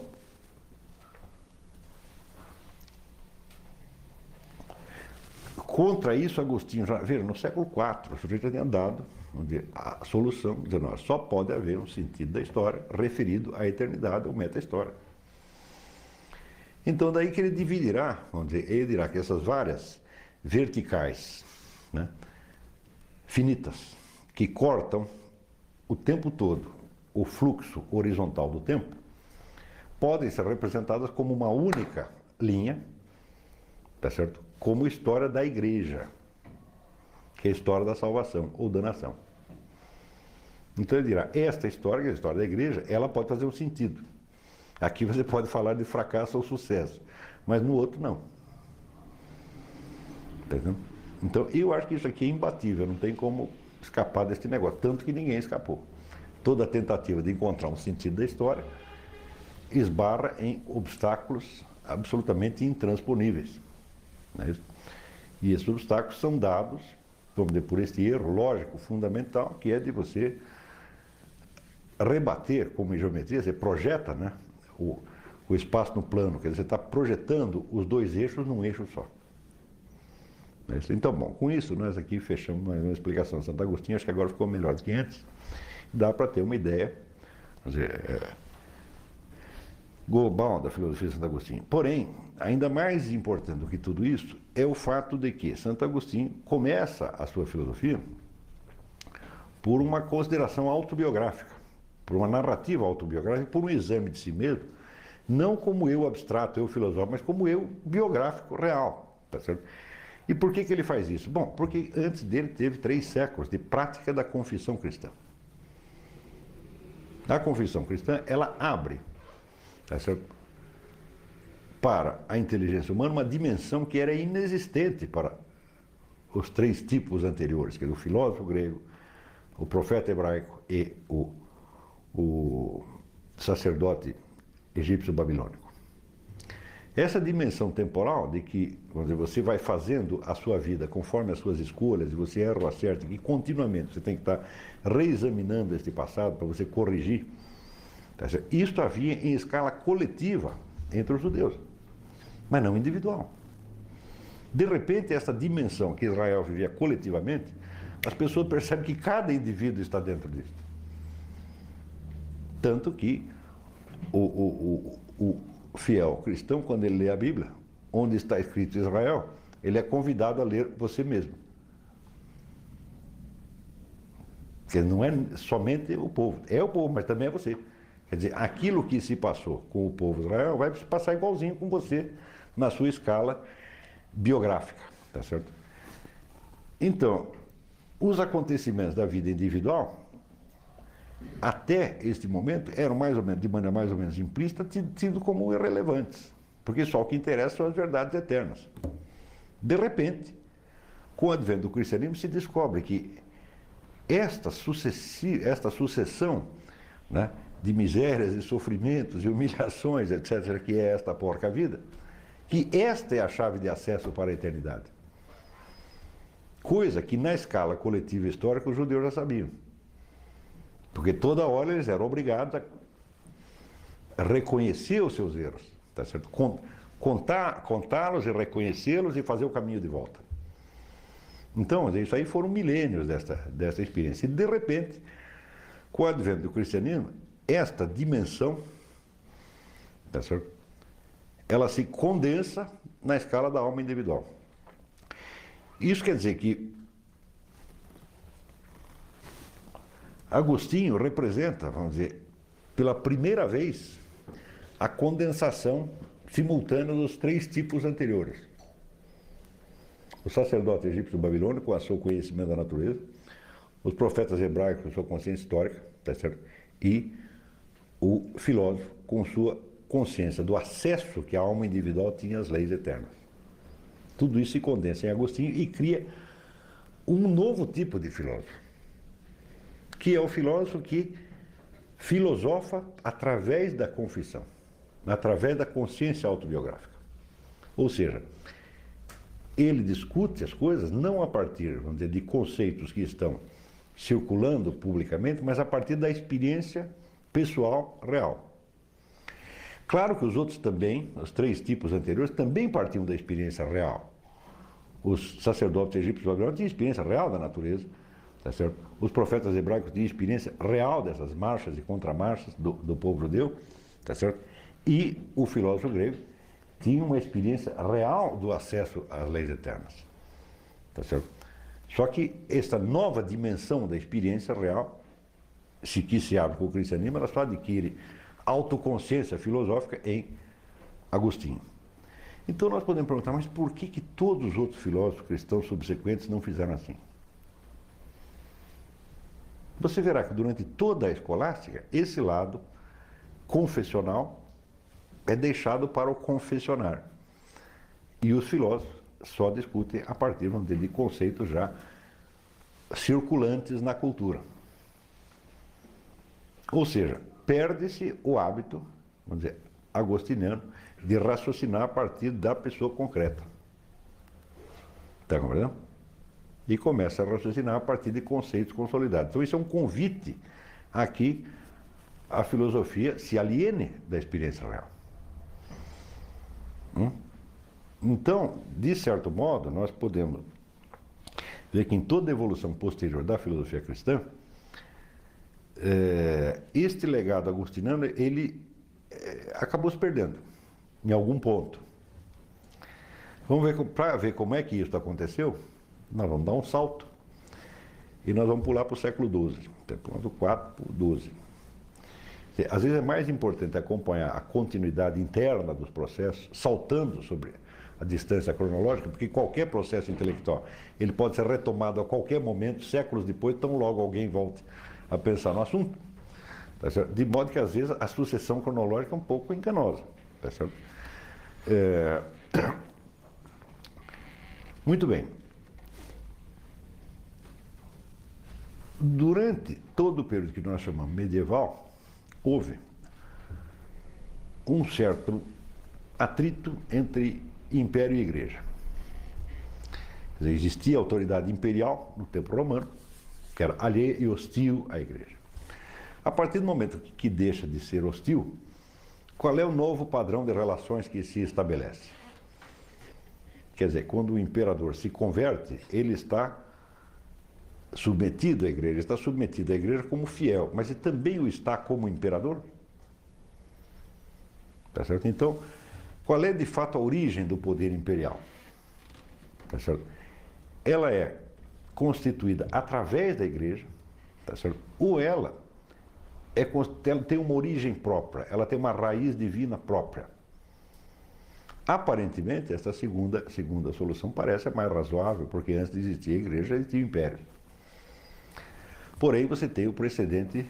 contra isso, Agostinho, já, veja, no século IV, o sujeito tinha dado a solução, dizendo, só pode haver um sentido da história referido à eternidade ou meta-história. Então, daí que ele dividirá, vamos dizer, ele dirá que essas várias verticais, né, finitas, que cortam o tempo todo o fluxo horizontal do tempo, podem ser representadas como uma única linha, tá certo? Como história da igreja, que é a história da salvação ou da nação. Então ele dirá, esta história, que é a história da igreja, ela pode fazer um sentido. Aqui você pode falar de fracasso ou sucesso, mas no outro não. Entendeu? Então eu acho que isso aqui é imbatível, não tem como escapar desse negócio, tanto que ninguém escapou. Toda tentativa de encontrar um sentido da história esbarra em obstáculos absolutamente intransponíveis. Né? E esses obstáculos são dados, vamos dizer, por esse erro lógico fundamental, que é de você rebater, como em geometria, você projeta, né, o espaço no plano, quer dizer, você está projetando os dois eixos num eixo só. Então, bom, com isso nós aqui fechamos uma explicação de Santo Agostinho, acho que agora ficou melhor do que antes, dá para ter uma ideia, quer dizer, global da filosofia de Santo Agostinho. Porém, ainda mais importante do que tudo isso é o fato de que Santo Agostinho começa a sua filosofia por uma consideração autobiográfica, por uma narrativa autobiográfica, por um exame de si mesmo, não como eu abstrato, eu filosófico, mas como eu biográfico real, tá certo? E por que ele faz isso? Bom, porque antes dele teve 3 séculos de prática da confissão cristã. A confissão cristã, ela abre, tá certo, para a inteligência humana uma dimensão que era inexistente para os 3 tipos anteriores, que é o filósofo grego, o profeta hebraico e o sacerdote egípcio babilônico. Essa dimensão temporal de que, vamos dizer, você vai fazendo a sua vida conforme as suas escolhas, e você erra ou acerta, e continuamente você tem que estar reexaminando este passado para você corrigir. Isto havia em escala coletiva entre os judeus, mas não individual. De repente, essa dimensão que Israel vivia coletivamente, as pessoas percebem que cada indivíduo está dentro disso. Tanto que o fiel cristão, quando ele lê a Bíblia, onde está escrito Israel, ele é convidado a ler você mesmo. Porque não é somente o povo, é o povo, mas também é você. Quer dizer, aquilo que se passou com o povo de Israel vai se passar igualzinho com você na sua escala biográfica, tá certo? Então, os acontecimentos da vida individual, até este momento, eram mais ou menos, de maneira mais ou menos implícita, tido como irrelevantes, porque só o que interessa são as verdades eternas. De repente, com o advento do cristianismo, se descobre que esta sucessão, né, de misérias e sofrimentos e humilhações, etc., que é esta porca vida, que esta é a chave de acesso para a eternidade. Coisa que na escala coletiva histórica os judeus já sabiam. Porque toda hora eles eram obrigados a reconhecer os seus erros, tá certo? Contá-los e reconhecê-los e fazer o caminho de volta. Então, isso aí foram milênios dessa experiência. E, de repente, com o advento do cristianismo, esta dimensão, tá certo? Ela se condensa na escala da alma individual. Isso quer dizer que Agostinho representa, vamos dizer, pela primeira vez, a condensação simultânea dos três tipos anteriores. O sacerdote egípcio babilônico, com o seu conhecimento da natureza, os profetas hebraicos com sua consciência histórica, tá certo? E o filósofo com sua consciência do acesso que a alma individual tinha às leis eternas. Tudo isso se condensa em Agostinho e cria um novo tipo de filósofo, que é o filósofo que filosofa através da confissão, através da consciência autobiográfica. Ou seja, ele discute as coisas não a partir, vamos dizer, de conceitos que estão circulando publicamente, mas a partir da experiência pessoal real. Claro que os outros também, os três tipos anteriores, também partiam da experiência real. Os sacerdotes egípcios babilônicos tinham experiência real da natureza, tá certo? Os profetas hebraicos tinham experiência real dessas marchas e contramarchas do povo judeu, tá certo? E o filósofo grego tinha uma experiência real do acesso às leis eternas, tá certo? Só que esta nova dimensão da experiência real, que se abre com o cristianismo, ela só adquire autoconsciência filosófica em Agostinho. Então nós podemos perguntar, mas por que todos os outros filósofos cristãos subsequentes não fizeram assim? Você verá que durante toda a escolástica, esse lado confessional é deixado para o confessionário. E os filósofos só discutem a partir, vamos dizer, de conceitos já circulantes na cultura. Ou seja, perde-se o hábito, vamos dizer, agostiniano, de raciocinar a partir da pessoa concreta. Está compreendendo? E começa a raciocinar a partir de conceitos consolidados. Então isso é um convite a que a filosofia se aliene da experiência real. Então, de certo modo, nós podemos ver que em toda a evolução posterior da filosofia cristã, este legado agostiniano, ele acabou se perdendo, em algum ponto. Vamos ver, para ver como é que isso aconteceu, nós vamos dar um salto e nós vamos pular para o século XII, do 4 para o XII. Às vezes é mais importante acompanhar a continuidade interna dos processos, saltando sobre a distância cronológica, porque qualquer processo intelectual, ele pode ser retomado a qualquer momento, séculos depois, tão logo alguém volte a pensar no assunto. Tá certo? De modo que às vezes a sucessão cronológica é um pouco enganosa. Tá certo? Muito bem. Durante todo o período que nós chamamos medieval, houve um certo atrito entre império e igreja. Quer dizer, existia a autoridade imperial no tempo romano, que era alheia e hostil à igreja. A partir do momento que deixa de ser hostil, qual é o novo padrão de relações que se estabelece? Quer dizer, quando o imperador se converte, ele está submetido à igreja, está submetido à igreja como fiel, mas ele também o está como imperador? Tá certo? Então, qual é de fato a origem do poder imperial? Tá certo? Ela é constituída através da igreja, tá certo? Ou ela tem uma origem própria, ela tem uma raiz divina própria. Aparentemente, essa segunda solução parece a mais razoável, porque antes de existir a igreja, existia o império. Porém, você tem o precedente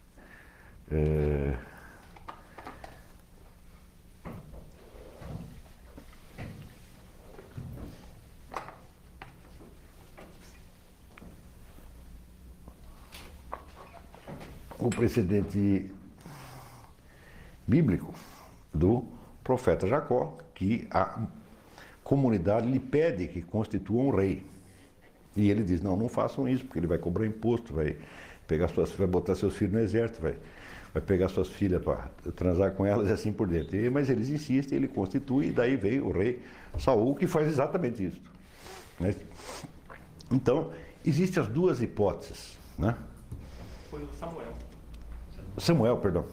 bíblico do profeta Jacó, que a comunidade lhe pede que constitua um rei. E ele diz, não façam isso, porque ele vai cobrar imposto, vai botar seus filhos no exército, vai pegar suas filhas para transar com elas e assim por diante. Mas eles insistem, ele constitui, e daí veio o rei Saul, que faz exatamente isso. Né? Então, existem as duas hipóteses. Né? Foi o Samuel. Samuel, perdão.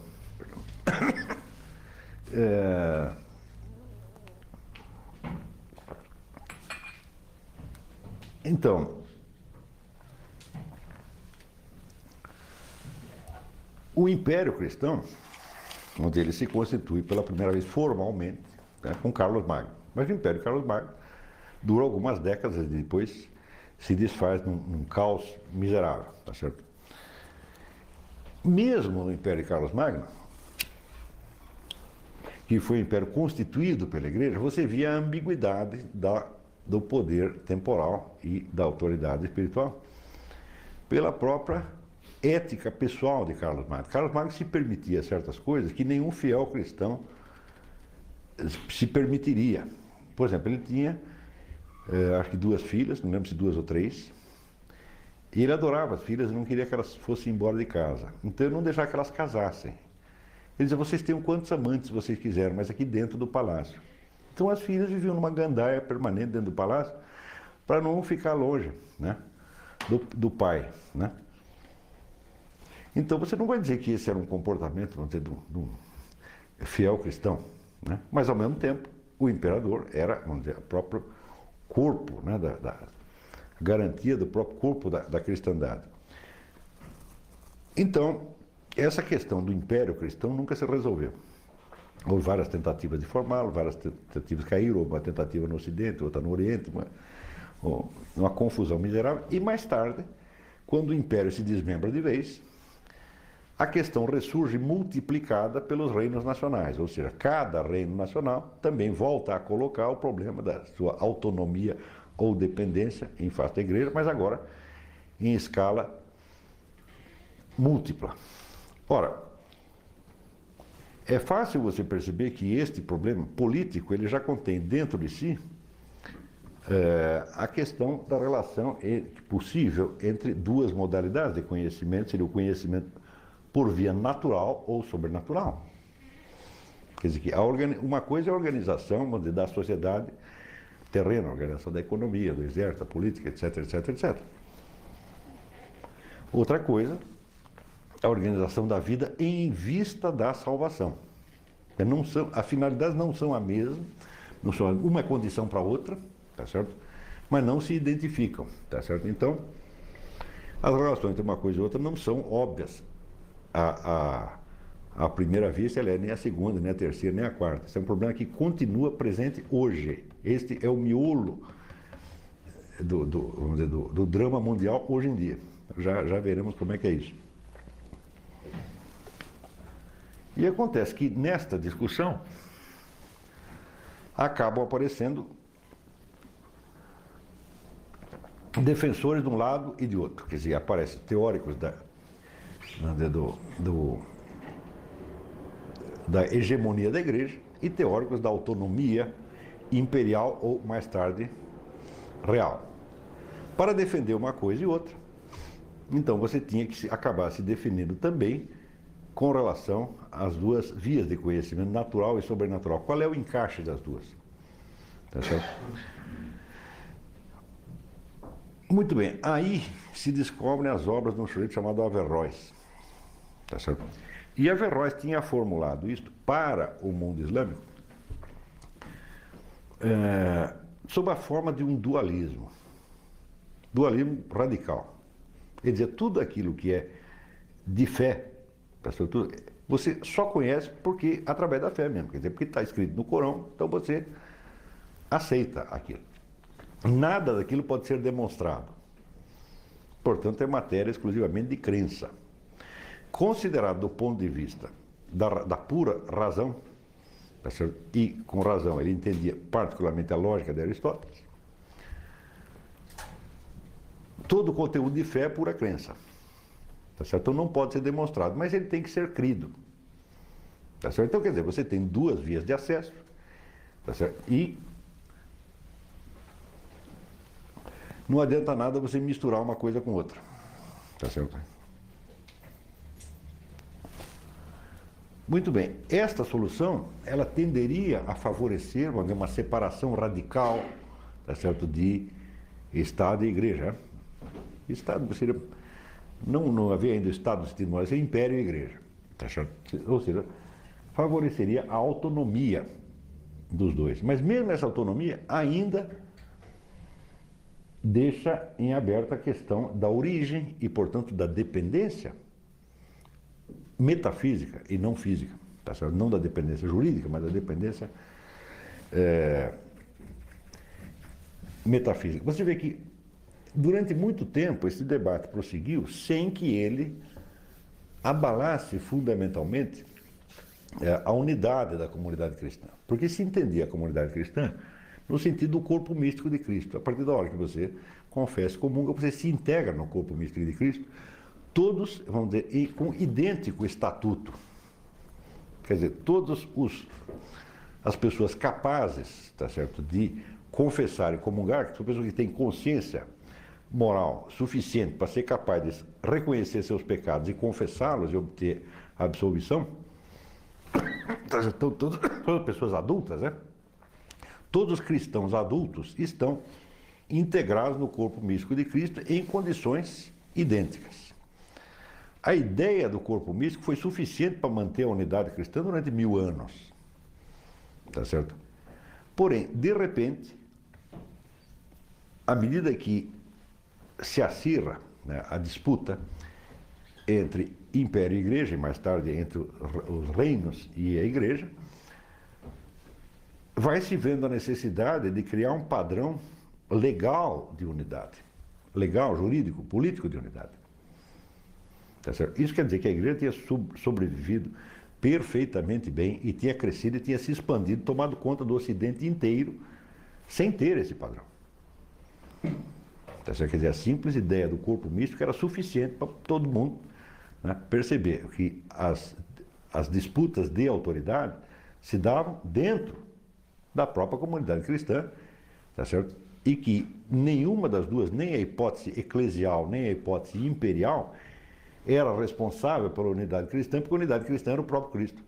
Então, o Império Cristão, onde ele se constitui pela primeira vez formalmente, né, com Carlos Magno. Mas o Império Carlos Magno dura algumas décadas e depois se desfaz num caos miserável, tá certo? Mesmo no Império Carlos Magno, que foi um império constituído pela igreja, você via a ambiguidade do poder temporal e da autoridade espiritual pela própria ética pessoal de Carlos Magno. Carlos Magno se permitia certas coisas que nenhum fiel cristão se permitiria. Por exemplo, ele tinha, acho que 2 filhas, não lembro se 2 ou 3, e ele adorava as filhas e não queria que elas fossem embora de casa. Então ele não deixava que elas casassem. Ele dizia, vocês tenham quantos amantes vocês quiserem, mas aqui dentro do palácio. Então as filhas viviam numa gandaia permanente dentro do palácio para não ficar longe, né, do pai. Né? Então você não vai dizer que esse era um comportamento, vamos dizer, de um fiel cristão. Né? Mas ao mesmo tempo, o imperador era, vamos dizer, o próprio corpo, né, da garantia do próprio corpo da cristandade. Então, essa questão do império cristão nunca se resolveu. Houve várias tentativas de formá-lo, várias tentativas caíram, uma tentativa no Ocidente, outra no Oriente, uma confusão miserável. E mais tarde, quando o império se desmembra de vez, a questão ressurge multiplicada pelos reinos nacionais, ou seja, cada reino nacional também volta a colocar o problema da sua autonomia ou dependência em face da igreja, mas agora em escala múltipla. Ora, é fácil você perceber que este problema político ele já contém dentro de si a questão da relação possível entre duas modalidades de conhecimento, seria o conhecimento por via natural ou sobrenatural. Quer dizer que uma coisa é a organização, vamos dizer, da sociedade terrena, a organização da economia, do exército, da política, etc, etc, etc. Outra coisa, a organização da vida em vista da salvação. As finalidades não são a mesma, não são uma condição para a outra, tá certo? Mas não se identificam, tá certo? Então, as relações entre uma coisa e outra não são óbvias. A primeira vista, ela é nem a segunda, nem a terceira, nem a quarta. Esse é um problema que continua presente hoje. Este é o miolo vamos dizer, do drama mundial hoje em dia. Já veremos como é que é isso. E acontece que nesta discussão acabam aparecendo defensores de um lado e de outro. Quer dizer, aparecem teóricos da hegemonia da igreja e teóricos da autonomia imperial ou, mais tarde, real. Para defender uma coisa e outra, então você tinha que acabar se definindo também com relação às duas vias de conhecimento, natural e sobrenatural. Qual é o encaixe das duas? Tá certo? Muito bem, aí se descobrem as obras de um sujeito chamado Averroes. Tá certo? E Averroes tinha formulado isto para o mundo islâmico sob a forma de um dualismo radical. Quer dizer, tudo aquilo que é de fé, você só conhece através da fé mesmo, quer dizer, porque está escrito no Corão, então você aceita aquilo. Nada daquilo pode ser demonstrado. Portanto, é matéria exclusivamente de crença. Considerado do ponto de vista da pura razão, tá certo? E com razão ele entendia particularmente a lógica de Aristóteles, todo conteúdo de fé é pura crença. Tá certo? Então não pode ser demonstrado, mas ele tem que ser crido. Tá certo? Então, quer dizer, você tem duas vias de acesso, tá certo? E não adianta nada você misturar uma coisa com outra. Tá certo? Muito bem. Esta solução, ela tenderia a favorecer uma separação radical, tá certo, de Estado e Igreja. Estado seria... Não havia ainda Estado no sentido moral, seria Império e Igreja. Tá certo? Ou seja, favoreceria a autonomia dos dois. Mas mesmo essa autonomia ainda deixa em aberto a questão da origem e, portanto, da dependência metafísica e não física. Tá certo? Não da dependência jurídica, mas da dependência metafísica. Você vê que durante muito tempo esse debate prosseguiu sem que ele abalasse fundamentalmente a unidade da comunidade cristã. Porque se entendia a comunidade cristã no sentido do corpo místico de Cristo. A partir da hora que você confessa e comunga, você se integra no corpo místico de Cristo, todos, vamos dizer, com idêntico estatuto. Quer dizer, todas as pessoas capazes, tá certo, de confessar e comungar, que são pessoas que têm consciência moral suficiente para ser capaz de reconhecer seus pecados e confessá-los e obter a absolvição, então, todas pessoas adultas, né? Todos os cristãos adultos estão integrados no corpo místico de Cristo em condições idênticas. A ideia do corpo místico foi suficiente para manter a unidade cristã durante 1000 anos. Tá certo? Porém, de repente, à medida que se acirra, né, a disputa entre Império e Igreja, e mais tarde entre os reinos e a Igreja, vai se vendo a necessidade de criar um padrão legal de unidade. Legal, jurídico, político de unidade. Tá certo? Isso quer dizer que a Igreja tinha sobrevivido perfeitamente bem e tinha crescido e tinha se expandido, tomado conta do Ocidente inteiro, sem ter esse padrão. Tá certo? Quer dizer, a simples ideia do corpo místico era suficiente para todo mundo, né, perceber que as disputas de autoridade se davam dentro da própria comunidade cristã, tá certo? E que nenhuma das duas, nem a hipótese eclesial, nem a hipótese imperial, era responsável pela unidade cristã, porque a unidade cristã era o próprio Cristo.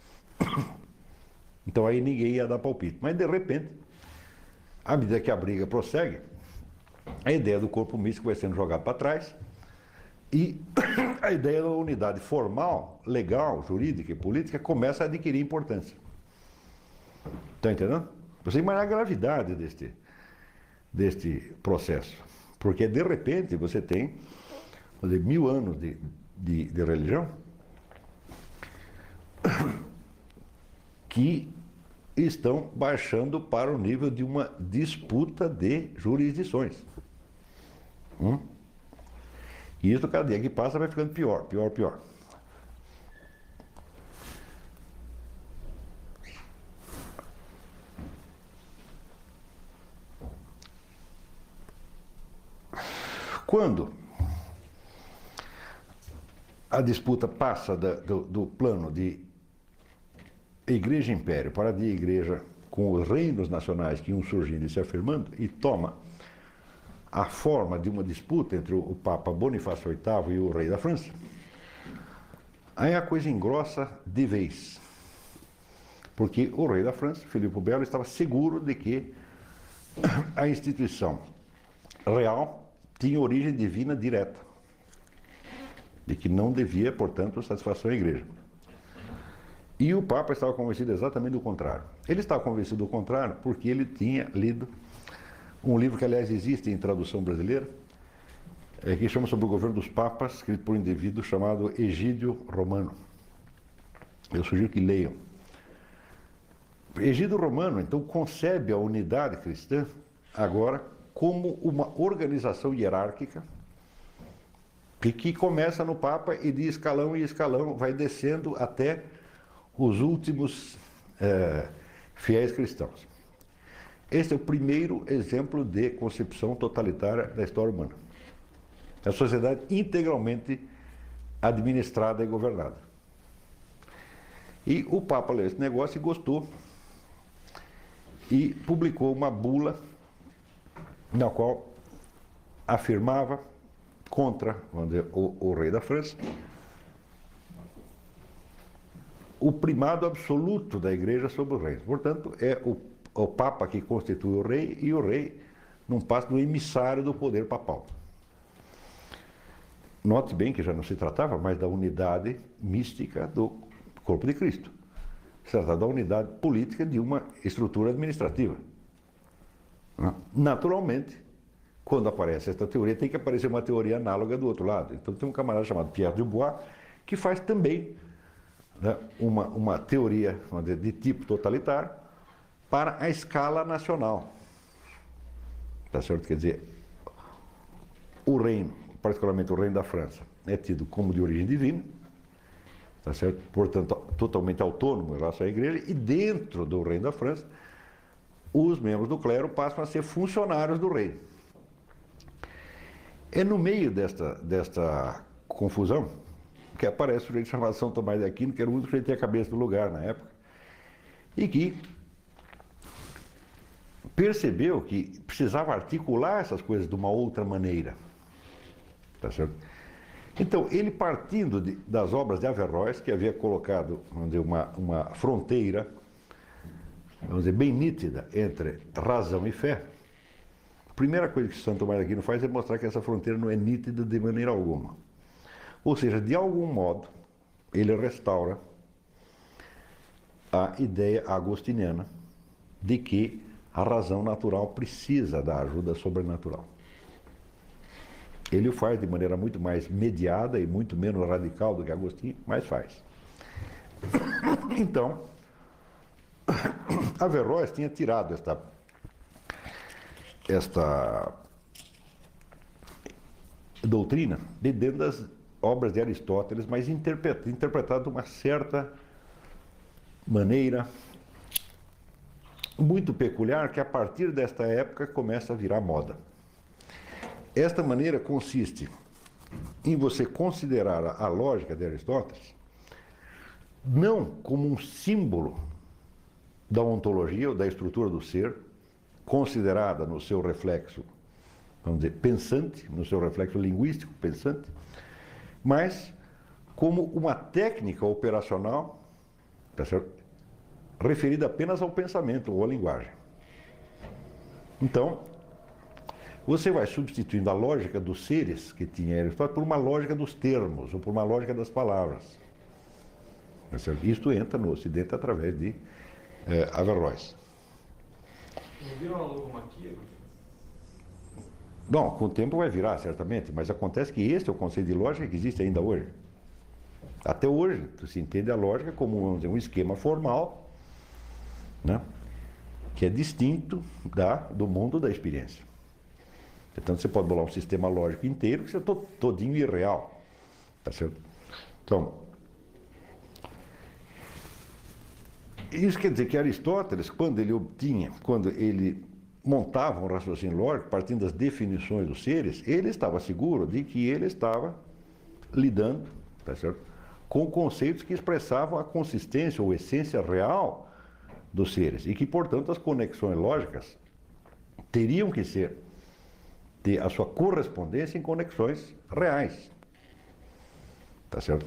Então aí ninguém ia dar palpite. Mas de repente, à medida que a briga prossegue, a ideia do corpo místico vai sendo jogada para trás e a ideia da unidade formal, legal, jurídica e política começa a adquirir importância. Está entendendo? Você imagina a gravidade deste processo. Porque de repente você tem 1000 anos de religião que estão baixando para o nível de uma disputa de jurisdições. E isso, cada dia que passa, vai ficando pior, pior, pior. Quando a disputa passa do plano de igreja e império para de igreja com os reinos nacionais que iam surgindo e se afirmando, e toma a forma de uma disputa entre o Papa Bonifácio VIII e o rei da França, aí a coisa engrossa de vez. Porque o rei da França, Filipe o Belo, estava seguro de que a instituição real tinha origem divina direta, de que não devia, portanto, satisfação à igreja. E o Papa estava convencido exatamente do contrário. Ele estava convencido do contrário porque ele tinha lido um livro que, aliás, existe em tradução brasileira, que chama Sobre o Governo dos Papas, escrito por um indivíduo chamado Egídio Romano. Eu sugiro que leiam. Egídio Romano, então, concebe a unidade cristã agora como uma organização hierárquica que começa no Papa e de escalão em escalão vai descendo até os últimos fiéis cristãos. Esse é o primeiro exemplo de concepção totalitária da história humana. É a sociedade integralmente administrada e governada. E o Papa leu esse negócio e gostou e publicou uma bula na qual afirmava contra, vamos dizer, o rei da França o primado absoluto da Igreja sobre o reino. Portanto, é o Papa que constitui o rei e o rei não passa do emissário do poder papal. Note bem que já não se tratava mais da unidade mística do corpo de Cristo. Se tratava da unidade política de uma estrutura administrativa. Naturalmente, quando aparece esta teoria, tem que aparecer uma teoria análoga do outro lado. Então tem um camarada chamado Pierre Dubois, que faz também, né, uma teoria, vamos dizer, de tipo totalitário para a escala nacional. Tá certo? Quer dizer, o reino, particularmente o reino da França, é tido como de origem divina, tá certo? Portanto, totalmente autônomo em relação à igreja, e dentro do reino da França, os membros do clero passam a ser funcionários do rei. É no meio desta confusão que aparece o sujeito chamado São Tomás de Aquino, que era o único que tinha a cabeça do lugar na época, e que percebeu que precisava articular essas coisas de uma outra maneira. Tá certo? Então, ele partindo das obras de Averroes, que havia colocado, vamos dizer, uma fronteira, vamos dizer, bem nítida entre razão e fé, a primeira coisa que Santo Tomás de Aquino faz é mostrar que essa fronteira não é nítida de maneira alguma. Ou seja, de algum modo, ele restaura a ideia agostiniana de que a razão natural precisa da ajuda sobrenatural. Ele o faz de maneira muito mais mediada e muito menos radical do que Agostinho, mas faz. Então, Averroes tinha tirado esta doutrina de dentro das obras de Aristóteles, mas interpretada de uma certa maneira muito peculiar, que a partir desta época começa a virar moda. Esta maneira consiste em você considerar a lógica de Aristóteles não como um símbolo da ontologia ou da estrutura do ser, considerada no seu reflexo, vamos dizer, pensante, no seu reflexo linguístico pensante, mas como uma técnica operacional, tá certo? Referida apenas ao pensamento ou à linguagem. Então, você vai substituindo a lógica dos seres que tinha Aristóteles por uma lógica dos termos, ou por uma lógica das palavras. Tá certo? Isto entra no Ocidente através de Averroes. Não viram uma logomaquia? Bom, com o tempo vai virar, certamente, mas acontece que este é o conceito de lógica que existe ainda hoje. Até hoje, se entende a lógica como, vamos dizer, um esquema formal, né, que é distinto do mundo da experiência. Então você pode bolar um sistema lógico inteiro que é todinho irreal. Tá certo? Então, isso quer dizer que Aristóteles, quando ele montava um raciocínio lógico, partindo das definições dos seres, ele estava seguro de que ele estava lidando, tá certo, com conceitos que expressavam a consistência ou essência real dos seres, e que, portanto, as conexões lógicas teriam que ter a sua correspondência em conexões reais. Tá certo?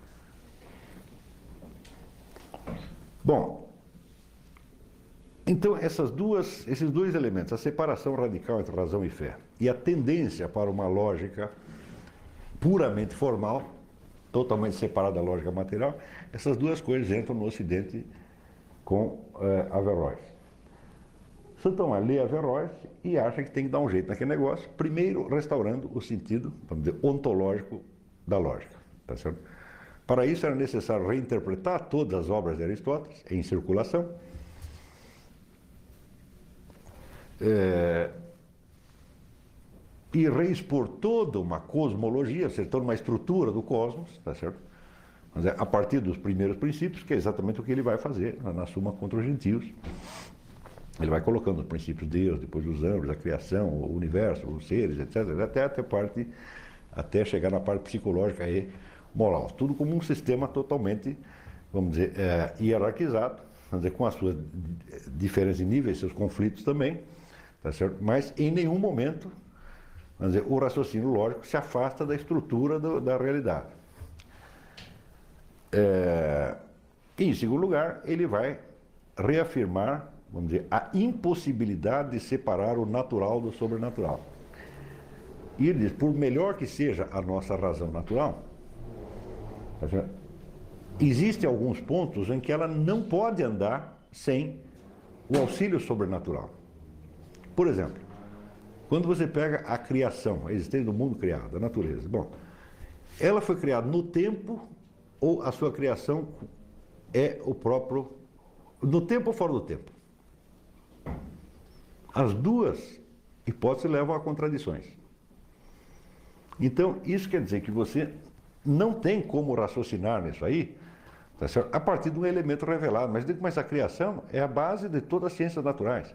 Bom, então esses dois elementos, a separação radical entre razão e fé e a tendência para uma lógica puramente formal, totalmente separada da lógica material, essas duas coisas entram no Ocidente com Averroes. Santo Tomás lê Averroes e acha que tem que dar um jeito naquele negócio, primeiro restaurando o sentido, vamos dizer, ontológico da lógica. Tá certo? Para isso era necessário reinterpretar todas as obras de Aristóteles em circulação e reexpor toda uma cosmologia, ou seja, toda uma estrutura do cosmos, tá certo? Mas a partir dos primeiros princípios, que é exatamente o que ele vai fazer na Suma contra os Gentios. Ele vai colocando os princípios de Deus, depois os anjos, a criação, o universo, os seres, etc., até chegar na parte psicológica e moral. Tudo como um sistema totalmente, vamos dizer, hierarquizado, vamos dizer, com as suas diferentes níveis, seus conflitos também, tá certo? Mas em nenhum momento, vamos dizer, o raciocínio lógico se afasta da estrutura da realidade. Em segundo lugar, ele vai reafirmar, vamos dizer, a impossibilidade de separar o natural do sobrenatural. E ele diz, por melhor que seja a nossa razão natural, existem alguns pontos em que ela não pode andar sem o auxílio sobrenatural. Por exemplo, quando você pega a criação, a existência do mundo criado, a natureza, bom, ela foi criada no tempo ou a sua criação é o próprio, no tempo ou fora do tempo? As duas hipóteses levam a contradições. Então, isso quer dizer que você não tem como raciocinar nisso aí, tá certo? A partir de um elemento revelado. Mas a criação é a base de todas as ciências naturais.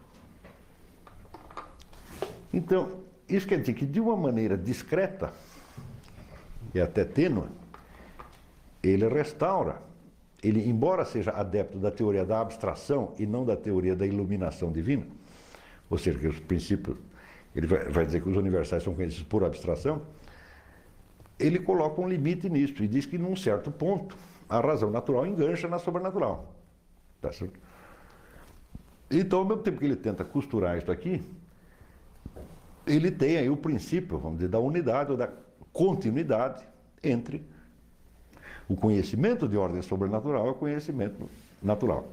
Então, isso quer dizer que de uma maneira discreta e até tênue, ele restaura. Ele, embora seja adepto da teoria da abstração e não da teoria da iluminação divina, ou seja, que os princípios, ele vai dizer que os universais são conhecidos por abstração, ele coloca um limite nisso e diz que num certo ponto a razão natural engancha na sobrenatural. Tá certo? Então, ao mesmo tempo que ele tenta costurar isso aqui, ele tem aí o princípio, vamos dizer, da unidade ou da continuidade entre o conhecimento de ordem sobrenatural e o conhecimento natural.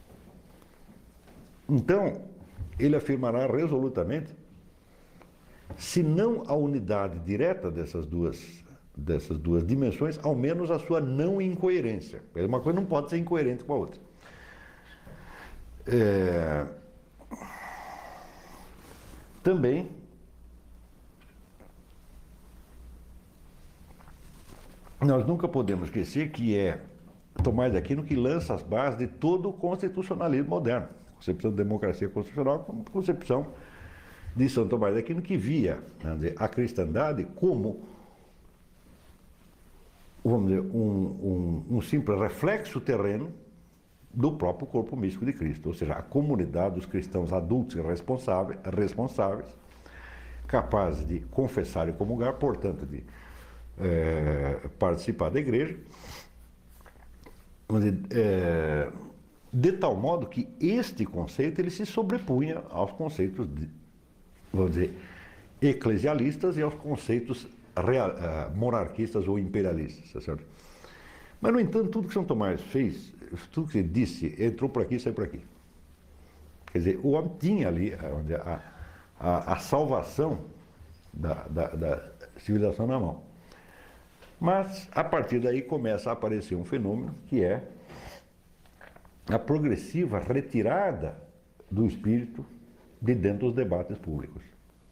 Então, ele afirmará resolutamente, se não a unidade direta dessas duas dimensões, ao menos a sua não incoerência. Uma coisa não pode ser incoerente com a outra. Também nós nunca podemos esquecer que é Tomás de Aquino que lança as bases de todo o constitucionalismo moderno. A concepção de democracia constitucional como concepção de São Tomás de Aquino, que via, vamos dizer, a cristandade como, vamos dizer, um simples reflexo terreno do próprio corpo místico de Cristo, ou seja, a comunidade dos cristãos adultos e responsáveis, capazes de confessar e comungar, portanto, de participar da igreja, de tal modo que este conceito ele se sobrepunha aos conceitos, vamos dizer, eclesialistas e aos conceitos monarquistas ou imperialistas, tá certo? Mas, no entanto, tudo que São Tomás fez, tudo que ele disse, entrou por aqui e saiu por aqui. Quer dizer, o homem tinha ali a salvação da civilização na mão. Mas, a partir daí, começa a aparecer um fenômeno que é a progressiva retirada do espírito de dentro dos debates públicos.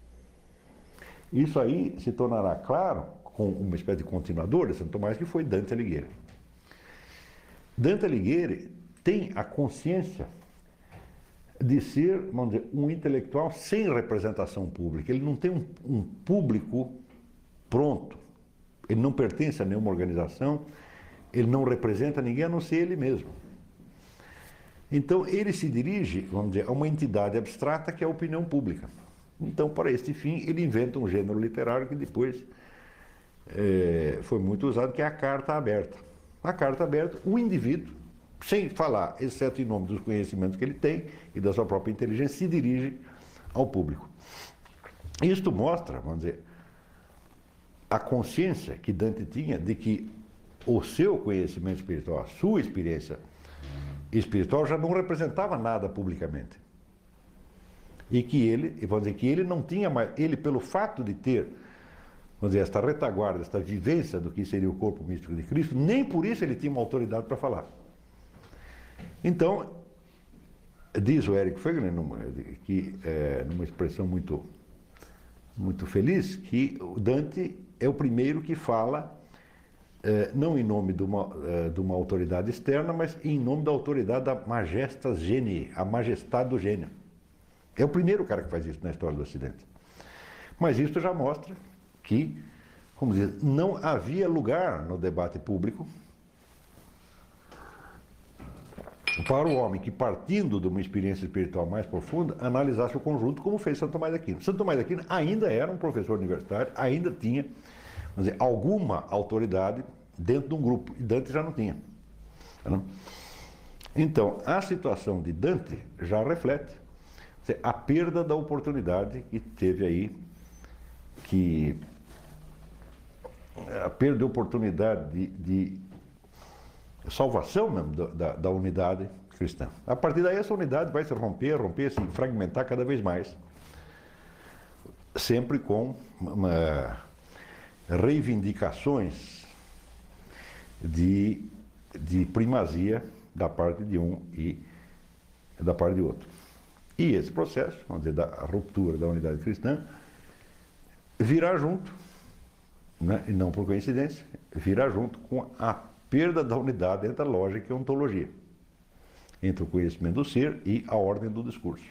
Isso aí se tornará claro com uma espécie de continuador de Santo Tomás, que foi Dante Alighieri. Dante Alighieri tem a consciência de ser, vamos dizer, um intelectual sem representação pública. Ele não tem um público pronto. Ele não pertence a nenhuma organização, ele não representa ninguém a não ser ele mesmo. Então, ele se dirige, vamos dizer, a uma entidade abstrata que é a opinião pública. Então, para este fim, ele inventa um gênero literário que depois foi muito usado, que é a carta aberta. A carta aberta, o indivíduo, sem falar, exceto em nome dos conhecimentos que ele tem e da sua própria inteligência, se dirige ao público. Isto mostra, vamos dizer, a consciência que Dante tinha de que o seu conhecimento espiritual, a sua experiência espiritual já não representava nada publicamente. E que ele, vamos dizer, que ele não tinha mais, ele pelo fato de ter, vamos dizer, esta retaguarda, esta vivência do que seria o corpo místico de Cristo, nem por isso ele tinha uma autoridade para falar. Então, Diz o Eric Fögner, numa expressão muito feliz, que o Dante é o primeiro que fala, não em nome de uma autoridade externa, mas em nome da autoridade da majestas genii, a majestade do gênio. É o primeiro cara que faz isso na história do Ocidente. Mas isso já mostra que, como dizer, não havia lugar no debate público para o homem que, partindo de uma experiência espiritual mais profunda, analisasse o conjunto, como fez Santo Tomás de Aquino. Santo Tomás de Aquino ainda era um professor universitário, ainda tinha, vamos dizer, alguma autoridade dentro de um grupo, e Dante já não tinha. Não? Então, a situação de Dante já reflete a perda da oportunidade que teve aí, a perda de oportunidade de salvação mesmo da unidade cristã. A partir daí essa unidade vai se romper, se fragmentar cada vez mais, sempre com reivindicações de primazia da parte de um e da parte de outro. E esse processo, vamos dizer, da ruptura da unidade cristã, virá junto, né, e não por coincidência, virá junto com a perda da unidade entre a lógica e a ontologia, entre o conhecimento do ser e a ordem do discurso.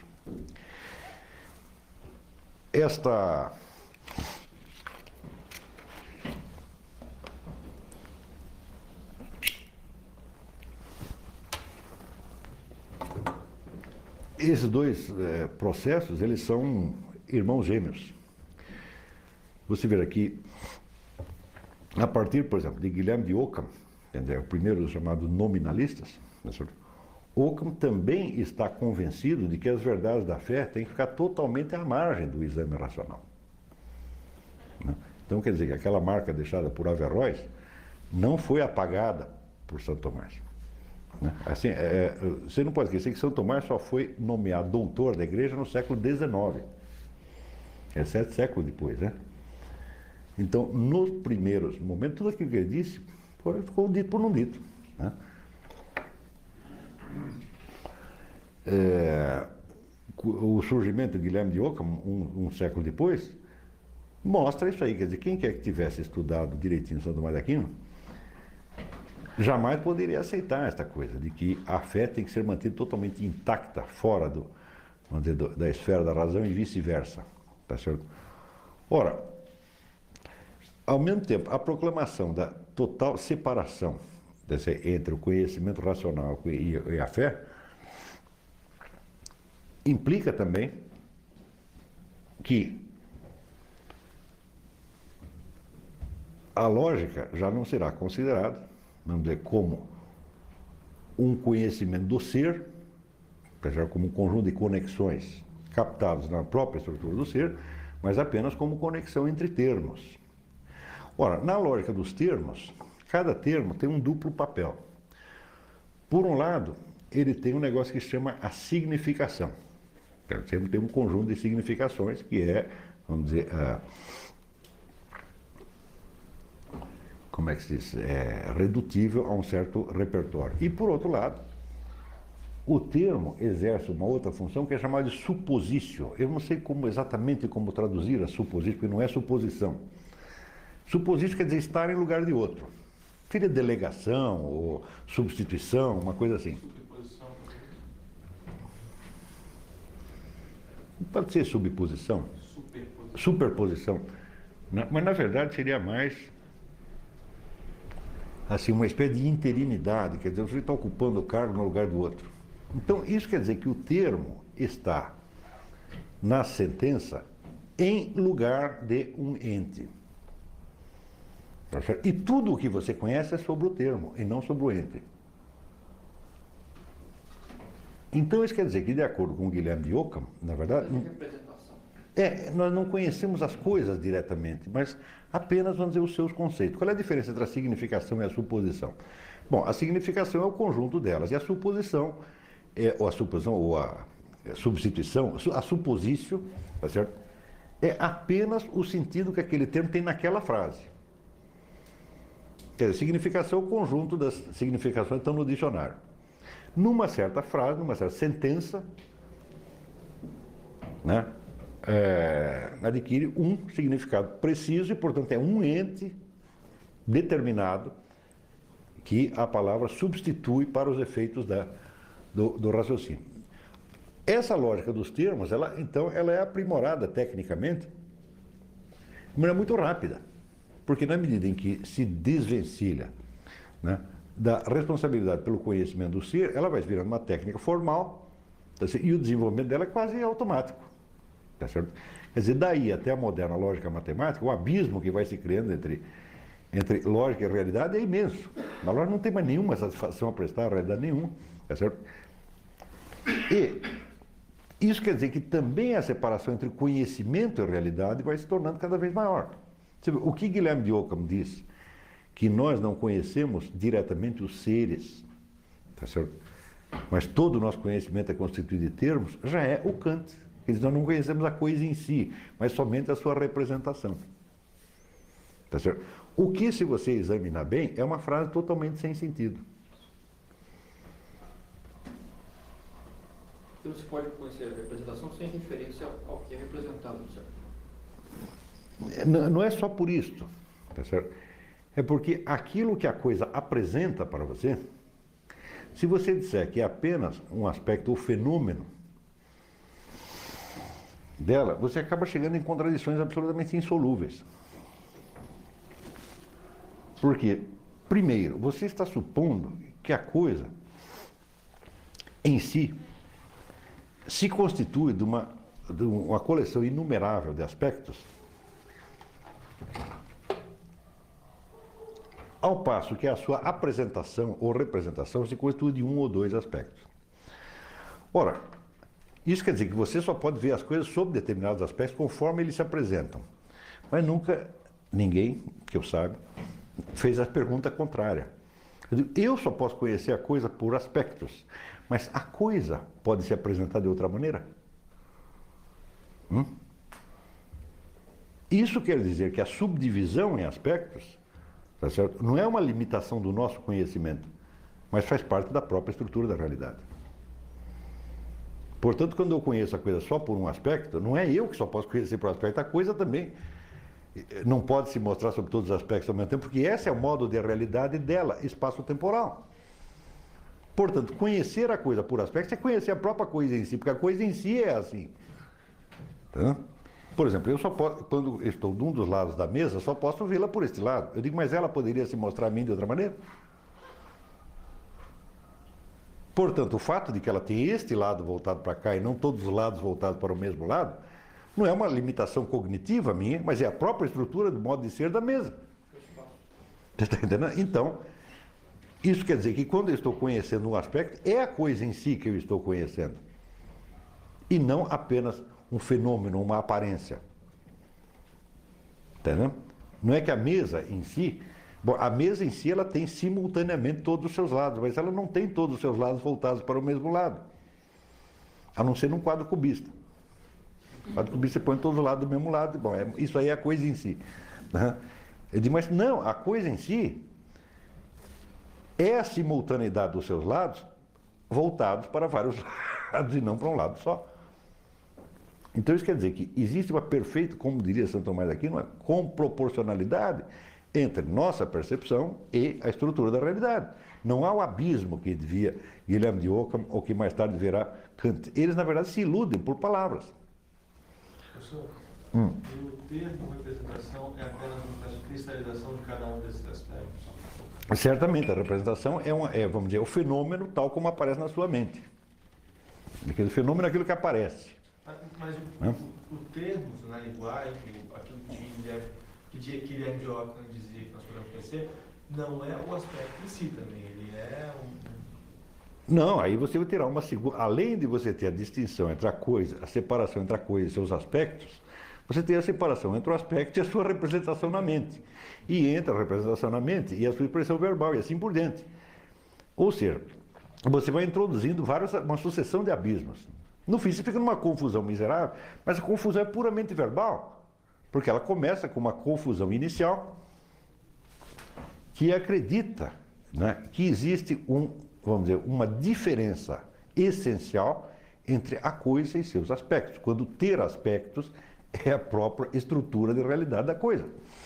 Esses dois processos, eles são irmãos gêmeos. Você vê aqui, a partir, por exemplo, de Guilherme de Ockham, o primeiro dos chamados nominalistas, Ockham também está convencido de que as verdades da fé têm que ficar totalmente à margem do exame racional. Então, quer dizer, que aquela marca deixada por Averroes não foi apagada por Santo Tomás. Assim, você não pode esquecer que Santo Tomás só foi nomeado doutor da igreja no século XIX. É 7 séculos depois, né? Então, nos primeiros momentos, tudo aquilo que ele disse ficou dito por não dito. Né? O surgimento de Guilherme de Ockham, um século depois, mostra isso aí. Quer dizer, quem quer que tivesse estudado direitinho Santo Tomás de Aquino, jamais poderia aceitar esta coisa, de que a fé tem que ser mantida totalmente intacta, fora vamos dizer, da esfera da razão e vice-versa. Tá certo? Ora, ao mesmo tempo, a proclamação da total separação entre o conhecimento racional e a fé implica também que a lógica já não será considerada, vamos dizer, como um conhecimento do ser, como um conjunto de conexões captadas na própria estrutura do ser, mas apenas como conexão entre termos. Ora, na lógica dos termos, cada termo tem um duplo papel. Por um lado, ele tem um negócio que se chama a significação. Sempre tem um conjunto de significações que vamos dizer, como é que se diz? Redutível a um certo repertório. E, por outro lado, o termo exerce uma outra função que é chamada de supositio. Eu não sei exatamente como traduzir a supositio, porque não é suposição. Supositio quer dizer estar em lugar de outro. Seria delegação ou substituição, uma coisa assim. Pode ser subposição. Superposição. Mas, na verdade, seria mais assim, uma espécie de interinidade, quer dizer, você está ocupando o cargo no lugar do outro. Então, isso quer dizer que o termo está na sentença em lugar de um ente. E tudo o que você conhece é sobre o termo e não sobre o ente. Então, isso quer dizer que, de acordo com o Guilherme de Ockham, na verdade, nós não conhecemos as coisas diretamente, mas apenas, vamos dizer, os seus conceitos. Qual é a diferença entre a significação e a suposição? Bom, a significação é o conjunto delas, e a suposição, ou a substituição, a supositio, tá certo? É apenas o sentido que aquele termo tem naquela frase. Quer dizer, significação é o conjunto das significações que estão no dicionário. numa certa frase, numa certa sentença, né, adquire um significado preciso e, portanto, é um ente determinado que a palavra substitui para os efeitos do raciocínio. Essa lógica dos termos, então, ela é aprimorada tecnicamente de maneira muito rápida, porque na medida em que se desvencilha, né, da responsabilidade pelo conhecimento do ser, ela vai virando uma técnica formal, tá certo? E o desenvolvimento dela é quase automático. Tá certo? Quer dizer, daí até a moderna lógica matemática, o abismo que vai se criando entre lógica e realidade é imenso. Na lógica não tem mais nenhuma satisfação a prestar a realidade nenhuma. Tá certo? E isso quer dizer que também a separação entre conhecimento e realidade vai se tornando cada vez maior. O que Guilherme de Ockham diz? Que nós não conhecemos diretamente os seres, tá certo? Mas todo o nosso conhecimento é constituído de termos, já é o Kant. Nós não conhecemos a coisa em si, mas somente a sua representação. Tá certo? O que, se você examinar bem, é uma frase totalmente sem sentido. Então você pode conhecer a representação sem referência ao que é representado, certo? Não é só por isso, tá certo? É porque aquilo que a coisa apresenta para você, se você disser que é apenas um aspecto ou fenômeno dela, você acaba chegando em contradições absolutamente insolúveis. Porque, primeiro, você está supondo que a coisa em si se constitui de uma coleção inumerável de aspectos, ao passo que a sua apresentação ou representação se constitui de um ou dois aspectos. Ora, isso quer dizer que você só pode ver as coisas sob determinados aspectos conforme eles se apresentam. Mas nunca ninguém, que eu saiba, fez a pergunta contrária. Eu só posso conhecer a coisa por aspectos, mas a coisa pode se apresentar de outra maneira? Isso quer dizer que a subdivisão em aspectos, tá certo? Não é uma limitação do nosso conhecimento, mas faz parte da própria estrutura da realidade. Portanto, quando eu conheço a coisa só por um aspecto, não é eu que só posso conhecer por um aspecto, a coisa também não pode se mostrar sob todos os aspectos ao mesmo tempo, porque esse é o modo de realidade dela, espaço-temporal. Portanto, conhecer a coisa por aspectos é conhecer a própria coisa em si, porque a coisa em si é assim. Tá? Por exemplo, eu só posso, quando estou de um dos lados da mesa, só posso vê-la por este lado. Eu digo, mas ela poderia se mostrar a mim de outra maneira? Portanto, o fato de que ela tem este lado voltado para cá e não todos os lados voltados para o mesmo lado, não é uma limitação cognitiva minha, mas é a própria estrutura do modo de ser da mesa. Você está entendendo? Então, isso quer dizer que quando eu estou conhecendo um aspecto, é a coisa em si que eu estou conhecendo. E não apenas um fenômeno, uma aparência. Entendeu? Não é que a mesa em si... Bom, a mesa em si, ela tem simultaneamente todos os seus lados, mas ela não tem todos os seus lados voltados para o mesmo lado. A não ser num quadro cubista. O quadro cubista você põe todos os lados do mesmo lado. Bom, isso aí é a coisa em si. Eu digo, mas não, a coisa em si é a simultaneidade dos seus lados voltados para vários lados e não para um lado só. Então isso quer dizer que existe uma perfeita, como diria Santo Tomás de Aquino, uma comproporcionalidade entre nossa percepção e a estrutura da realidade. Não há o abismo que devia Guilherme de Ockham ou que mais tarde verá Kant. Eles, na verdade, se iludem por palavras. Professor, o termo representação é apenas uma cristalização de cada um desses aspectos? Certamente, a representação vamos dizer, o fenômeno tal como aparece na sua mente. Aquele fenômeno é aquilo que aparece. Mas o termo na linguagem, aquilo que Guilherme de Ockham dizia que nós podemos conhecer, não é o aspecto em si também, ele é Não, aí você vai ter uma segunda... Além de você ter a distinção entre a coisa, a separação entre a coisa e seus aspectos, você tem a separação entre o aspecto e a sua representação na mente. E entre a representação na mente e a sua expressão verbal, e assim por diante. Ou seja, você vai introduzindo uma sucessão de abismos. No fim, você fica numa confusão miserável, mas a confusão é puramente verbal. Porque ela começa com uma confusão inicial que acredita, né, que existe vamos dizer, uma diferença essencial entre a coisa e seus aspectos. Quando ter aspectos é a própria estrutura de realidade da coisa.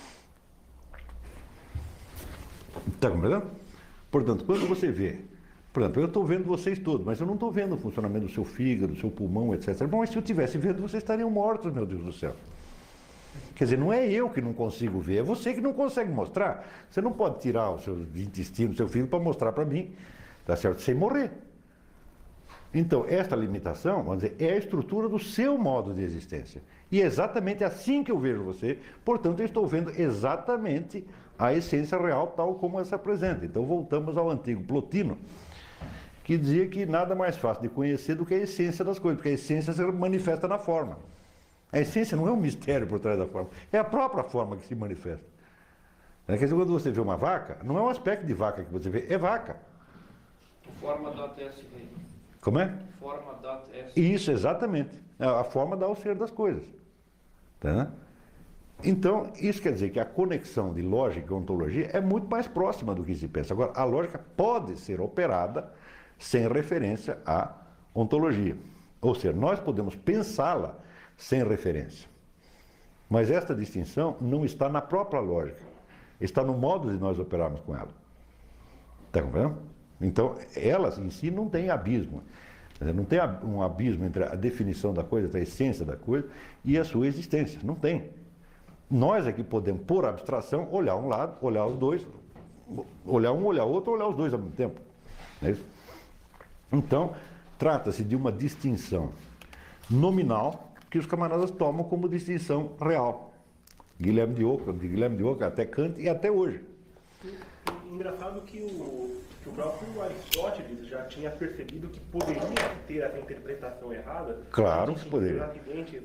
Está compreendendo? Portanto, quando você vê, por exemplo, eu estou vendo vocês todos, mas eu não estou vendo o funcionamento do seu fígado, do seu pulmão, etc. Bom, mas se eu estivesse vendo, vocês estariam mortos, meu Deus do céu. Quer dizer, não é eu que não consigo ver, é você que não consegue mostrar. Você não pode tirar o seu intestino, o seu fígado, para mostrar para mim, tá certo? Sem morrer. Então, esta limitação, vamos dizer, é a estrutura do seu modo de existência. E é exatamente assim que eu vejo você, portanto, eu estou vendo exatamente a essência real tal como ela se apresenta. Então, voltamos ao antigo Plotino, que dizia que nada mais fácil de conhecer do que a essência das coisas, porque a essência se manifesta na forma. A essência não é um mistério por trás da forma, é a própria forma que se manifesta. Quer dizer, quando você vê uma vaca, não é um aspecto de vaca que você vê, é vaca. Forma.sv. Como é? Forma.sv. Isso, exatamente. A forma dá o ser das coisas. Tá? Então, isso quer dizer que a conexão de lógica e ontologia é muito mais próxima do que se pensa. Agora, a lógica pode ser operada sem referência à ontologia. Ou seja, nós podemos pensá-la sem referência. Mas esta distinção não está na própria lógica. Está no modo de nós operarmos com ela. Está compreendendo? Então, elas em si não têm abismo. Não tem um abismo entre a definição da coisa, a essência da coisa, e a sua existência. Não tem. Nós é que podemos, por abstração, olhar um lado, olhar os dois, olhar um, olhar outro, olhar os dois ao mesmo tempo. Não é isso? Então, trata-se de uma distinção nominal que os camaradas tomam como distinção real. Guilherme de Ockham, até Kant e até hoje. Engraçado que o próprio Aristóteles já tinha percebido que poderia ter essa interpretação errada. Claro que poderia. Os acidentes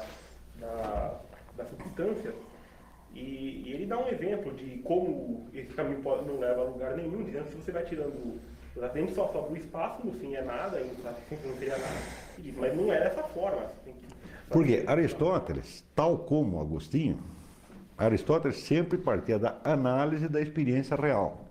da substância. E ele dá um exemplo de como esse caminho não leva a lugar nenhum, dizendo que se você vai tirando os acidentes só sobre o espaço, no fim é nada, e não seria nada. Ele diz, mas não é dessa forma. Porque Aristóteles, tal como Agostinho, Aristóteles sempre partia da análise da experiência real.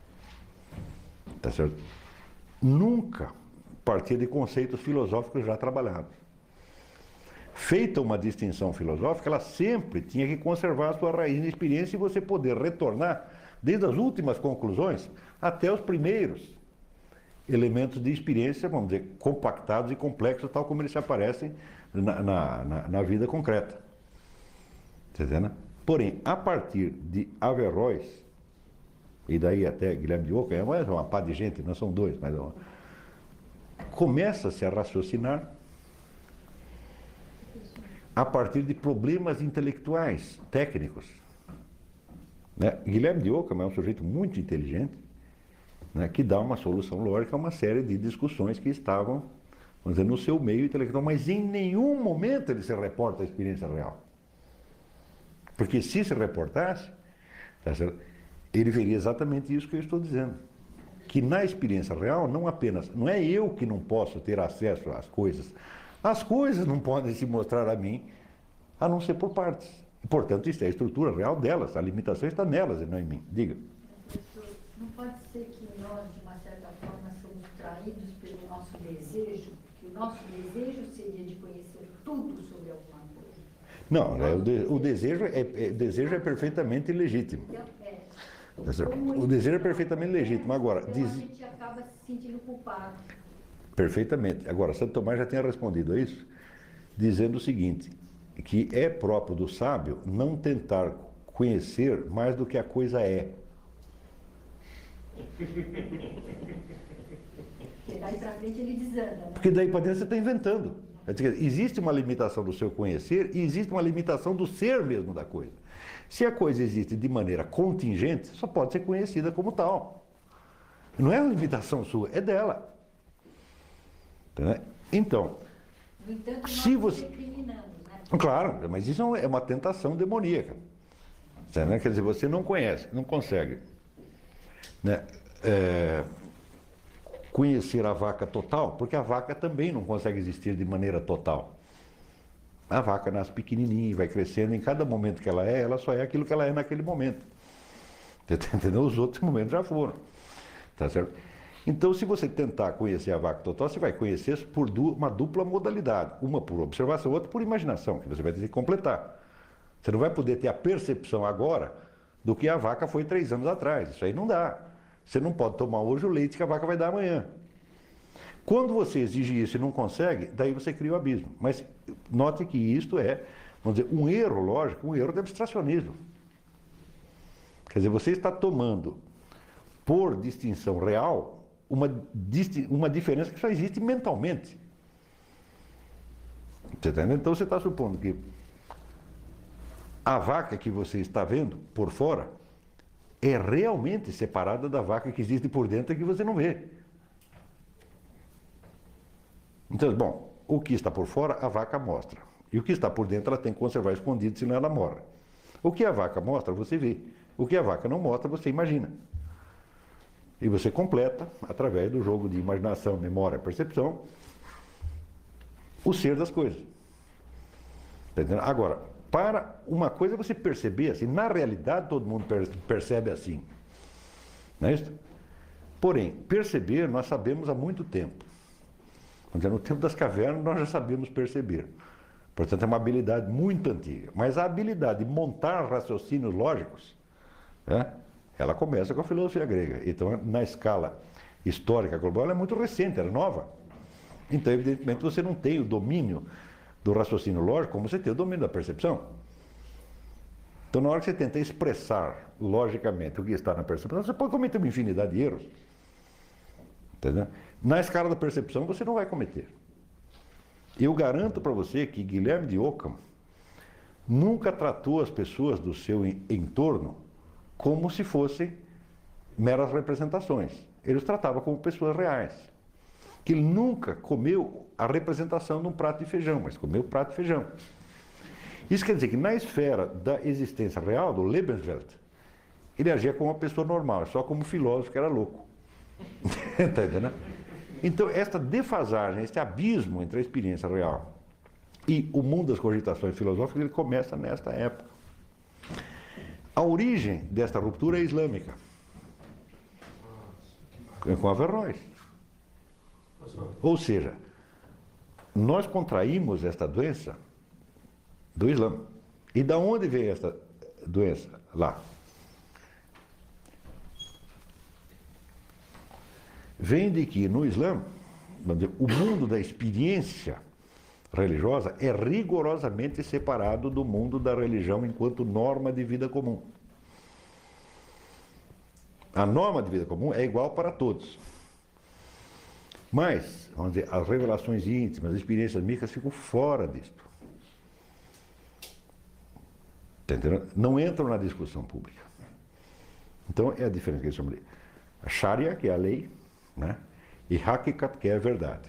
Tá certo? Nunca partia de conceitos filosóficos já trabalhados. Feita uma distinção filosófica, ela sempre tinha que conservar a sua raiz na experiência e você poder retornar desde as últimas conclusões até os primeiros elementos de experiência, vamos dizer, compactados e complexos, tal como eles se aparecem na vida concreta. Tá entendendo? Porém, a partir de Averroes, e daí até Guilherme de Ockham, é uma pá de gente, não são dois, mas começa-se a raciocinar a partir de problemas intelectuais, técnicos. Né? Guilherme de Ockham é um sujeito muito inteligente, né, que dá uma solução lógica a uma série de discussões que estavam, vamos dizer, no seu meio intelectual, mas em nenhum momento ele se reporta à experiência real. Porque se reportasse, tá certo? Ele veria exatamente isso que eu estou dizendo. Que na experiência real, não é eu que não posso ter acesso às coisas. As coisas não podem se mostrar a mim, a não ser por partes. E, portanto, isso é a estrutura real delas. A limitação está nelas e não em mim. Diga. Professor, não pode ser que nós, de uma certa forma, somos traídos pelo nosso desejo, que o nosso desejo seria de conhecer tudo sobre alguma coisa? Não, o desejo é perfeitamente legítimo. O desejo é perfeitamente legítimo. Agora, então, a gente acaba se sentindo culpado. Perfeitamente. Agora, Santo Tomás já tinha respondido a isso, dizendo o seguinte, que é próprio do sábio não tentar conhecer mais do que a coisa é. Porque daí para frente ele desanda, né? Porque daí para dentro você está inventando. Existe uma limitação do seu conhecer e existe uma limitação do ser mesmo da coisa. Se a coisa existe de maneira contingente, só pode ser conhecida como tal. Não é uma limitação sua, é dela. Então, no entanto, nós se você... recriminamos, né? Claro, mas isso é uma tentação demoníaca. Quer dizer, você não conhece, não consegue, né, conhecer a vaca total, porque a vaca também não consegue existir de maneira total. A vaca nasce pequenininha, vai crescendo, em cada momento que ela só é aquilo que ela é naquele momento. Entendeu? Os outros momentos já foram. Tá certo? Então, se você tentar conhecer a vaca total, você vai conhecer por uma dupla modalidade. Uma por observação, outra por imaginação, que você vai ter que completar. Você não vai poder ter a percepção agora do que a vaca foi 3 anos atrás. Isso aí não dá. Você não pode tomar hoje o leite que a vaca vai dar amanhã. Quando você exige isso e não consegue, daí você cria o abismo. Mas note que isto é, vamos dizer, um erro lógico, um erro de abstracionismo. Quer dizer, você está tomando, por distinção real, uma diferença que só existe mentalmente. Você está entendendo? Então você está supondo que a vaca que você está vendo por fora é realmente separada da vaca que existe por dentro e que você não vê. Então, bom, o que está por fora, a vaca mostra. E o que está por dentro, ela tem que conservar escondido, senão ela morre. O que a vaca mostra, você vê. O que a vaca não mostra, você imagina. E você completa, através do jogo de imaginação, memória, percepção, o ser das coisas. Tá entendendo? Agora, para uma coisa você perceber assim, na realidade todo mundo percebe assim. Não é isso? Porém, perceber nós sabemos há muito tempo. No tempo das cavernas nós já sabemos perceber. Portanto, é uma habilidade muito antiga. Mas a habilidade de montar raciocínios lógicos, né, ela começa com a filosofia grega. Então, na escala histórica global, ela é muito recente, ela é nova. Então, evidentemente, você não tem o domínio do raciocínio lógico como você tem o domínio da percepção. Então, na hora que você tenta expressar logicamente o que está na percepção, você pode cometer uma infinidade de erros. Entendeu? Na escala da percepção, você não vai cometer. Eu garanto para você que Guilherme de Ockham nunca tratou as pessoas do seu entorno como se fossem meras representações. Ele os tratava como pessoas reais. Que ele nunca comeu a representação de um prato de feijão, mas comeu o prato de feijão. Isso quer dizer que na esfera da existência real, do Lebenswelt, ele agia como uma pessoa normal, só como um filósofo que era louco. Está entendendo? Então, esta defasagem, este abismo entre a experiência real e o mundo das cogitações filosóficas, ele começa nesta época. A origem desta ruptura é islâmica, com Averroes. Ou seja, nós contraímos esta doença do Islã. E da onde veio esta doença? Lá. Vem de que no Islã, o mundo da experiência religiosa é rigorosamente separado do mundo da religião enquanto norma de vida comum. A norma de vida comum é igual para todos. Mas, vamos dizer, as revelações íntimas, as experiências místicas ficam fora disto. Entendeu? Não entram na discussão pública. Então, é a diferença que eles chamam de a Sharia, que é a lei, né? E Hakikat, que é a verdade.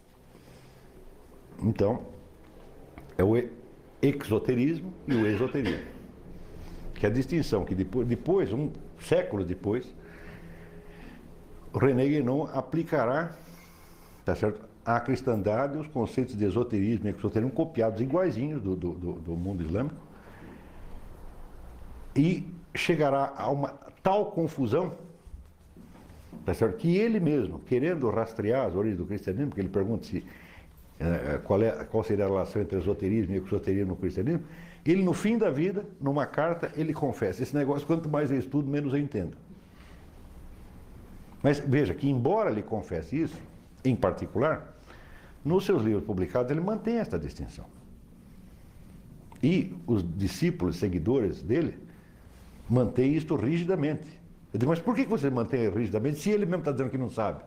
Então, é o exoterismo e o esoterismo. Que é a distinção que depois, um século depois, René Guénon aplicará, tá certo, à cristandade os conceitos de esoterismo e exoterismo copiados iguaizinhos do mundo islâmico, e chegará a uma tal confusão, tá certo, que ele mesmo, querendo rastrear as origens do cristianismo, porque ele pergunta se qual seria a relação entre esoterismo e exoterismo no cristianismo, ele no fim da vida, numa carta, ele confessa, esse negócio, quanto mais eu estudo, menos eu entendo. Mas veja que, embora ele confesse isso, em particular, nos seus livros publicados ele mantém esta distinção. E os discípulos, seguidores dele, mantêm isto rigidamente. Eu digo, mas por que você mantém rigidamente se ele mesmo está dizendo que não sabe?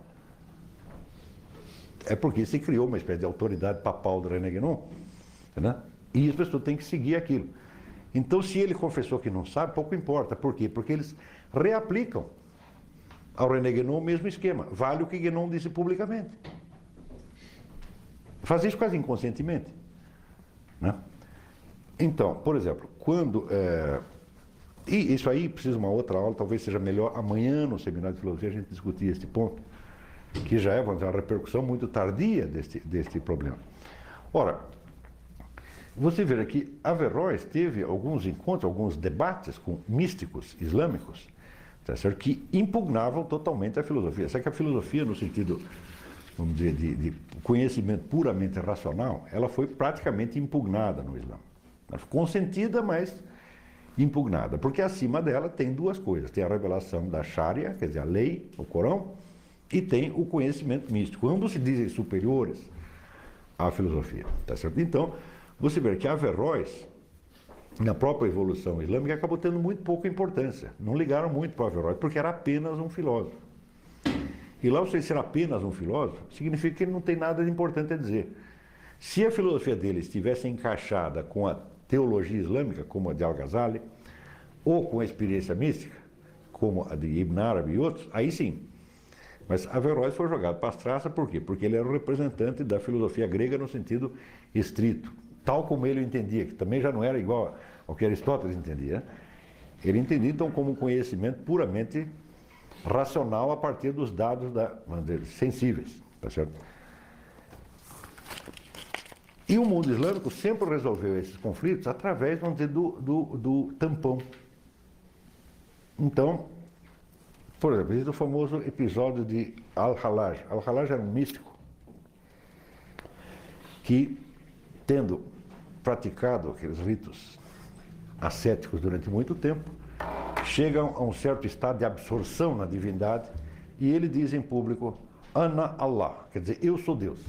É porque se criou uma espécie de autoridade papal do René Guénon, né? E as pessoas têm que seguir aquilo. Então, se ele confessou que não sabe, pouco importa. Por quê? Porque eles reaplicam ao René Guénon o mesmo esquema. Vale o que Guénon disse publicamente. Faz isso quase inconscientemente, né? Então, por exemplo, quando... E isso aí precisa de uma outra aula, talvez seja melhor amanhã no seminário de filosofia a gente discutir este ponto, que já é, vamos dizer, uma repercussão muito tardia deste problema. Ora, você vê que Averroes teve alguns encontros, alguns debates com místicos islâmicos, tá certo? Que impugnavam totalmente a filosofia. Só que a filosofia, no sentido, vamos dizer, de conhecimento puramente racional, ela foi praticamente impugnada no Islã. Ela foi consentida, mas impugnada, porque acima dela tem duas coisas. Tem a revelação da Sharia, quer dizer, a lei, o Corão, e tem o conhecimento místico. Ambos se dizem superiores à filosofia, tá certo? Então, você vê que Averroes, na própria evolução islâmica, acabou tendo muito pouca importância. Não ligaram muito para Averroes, porque era apenas um filósofo. E lá você ser apenas um filósofo, significa que ele não tem nada de importante a dizer. Se a filosofia dele estivesse encaixada com a teologia islâmica, como a de Al-Ghazali, ou com a experiência mística, como a de Ibn Arabi e outros, aí sim. Mas Averroes foi jogado para as traças, por quê? Porque ele era o representante da filosofia grega no sentido estrito, tal como ele o entendia, que também já não era igual ao que Aristóteles entendia. Ele entendia, então, como um conhecimento puramente racional a partir dos dados vamos dizer, sensíveis, tá certo? E o mundo islâmico sempre resolveu esses conflitos através, vamos dizer, do tampão. Então, por exemplo, existe o famoso episódio de Al-Hallaj. Al-Hallaj era um místico que, tendo praticado aqueles ritos ascéticos durante muito tempo, chega a um certo estado de absorção na divindade e ele diz em público, Ana Allah, quer dizer, eu sou Deus.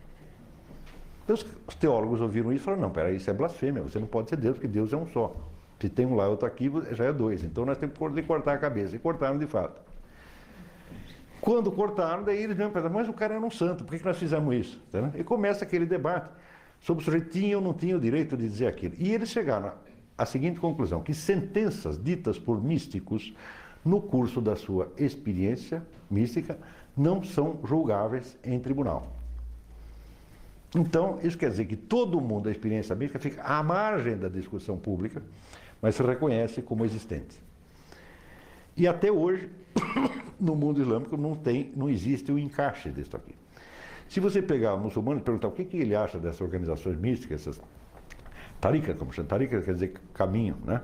Os teólogos ouviram isso e falaram, não, peraí, isso é blasfêmia, você não pode ser Deus, porque Deus é um só. Se tem um lá e outro aqui, já é dois. Então nós temos que cortar a cabeça. E cortaram de fato. Quando cortaram, daí eles pensaram, mas o cara era um santo, por que nós fizemos isso? E começa aquele debate sobre o sujeito tinha ou não tinha o direito de dizer aquilo. E eles chegaram à seguinte conclusão, que sentenças ditas por místicos no curso da sua experiência mística não são julgáveis em tribunal. Então, isso quer dizer que todo mundo da experiência mística fica à margem da discussão pública, mas se reconhece como existente. E até hoje, no mundo islâmico, não existe o encaixe disso aqui. Se você pegar um muçulmano e perguntar o que ele acha dessas organizações místicas, essas tariqa, como chama, tariqa quer dizer caminho, né?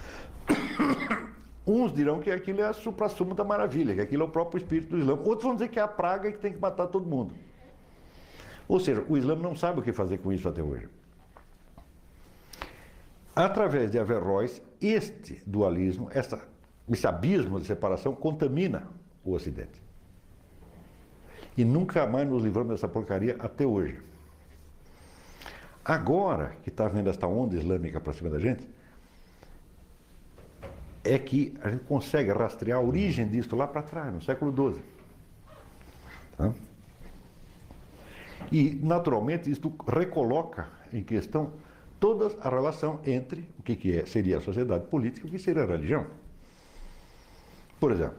Uns dirão que aquilo é a suprassumo da maravilha, que aquilo é o próprio espírito do Islã. Outros vão dizer que é a praga e que tem que matar todo mundo. Ou seja, o Islã não sabe o que fazer com isso até hoje. Através de Averroes, este dualismo, esse abismo de separação contamina o Ocidente. E nunca mais nos livramos dessa porcaria até hoje. Agora que está vendo esta onda islâmica para cima da gente, é que a gente consegue rastrear a origem disso lá para trás, no século XII. Tá? E, naturalmente, isso recoloca em questão toda a relação entre o que seria a sociedade política e o que seria a religião. Por exemplo,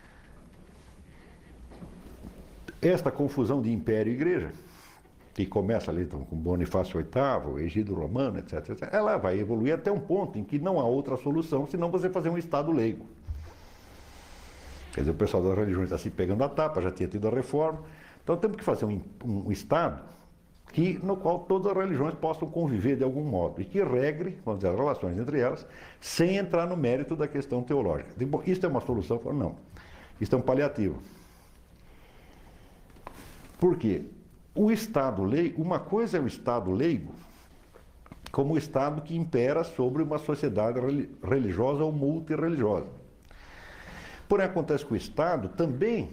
esta confusão de império e igreja, que começa ali então, com Bonifácio VIII, Egídio Romano, etc., ela vai evoluir até um ponto em que não há outra solução senão você fazer um Estado leigo. Quer dizer, o pessoal das religiões está se pegando a tapa, já tinha tido a reforma. Então temos que fazer um Estado no qual todas as religiões possam conviver de algum modo e que regre, vamos dizer, as relações entre elas, sem entrar no mérito da questão teológica. Bom, isso é uma solução? Não. Isso é um paliativo. Por quê? O Estado leigo, uma coisa é o Estado leigo, como o Estado que impera sobre uma sociedade religiosa ou multirreligiosa. Porém, acontece que o Estado também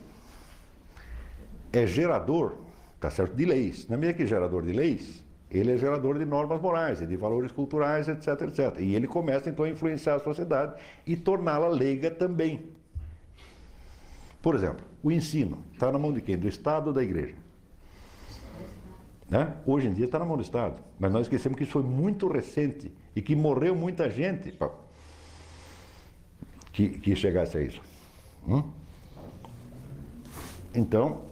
é gerador, tá certo, de leis. Na medida que é gerador de leis, ele é gerador de normas morais, de valores culturais, etc, etc. E ele começa, então, a influenciar a sociedade e torná-la leiga também. Por exemplo, o ensino está na mão de quem? Do Estado ou da Igreja? Né? Hoje em dia está na mão do Estado, mas nós esquecemos que isso foi muito recente e que morreu muita gente que chegasse a isso. Então,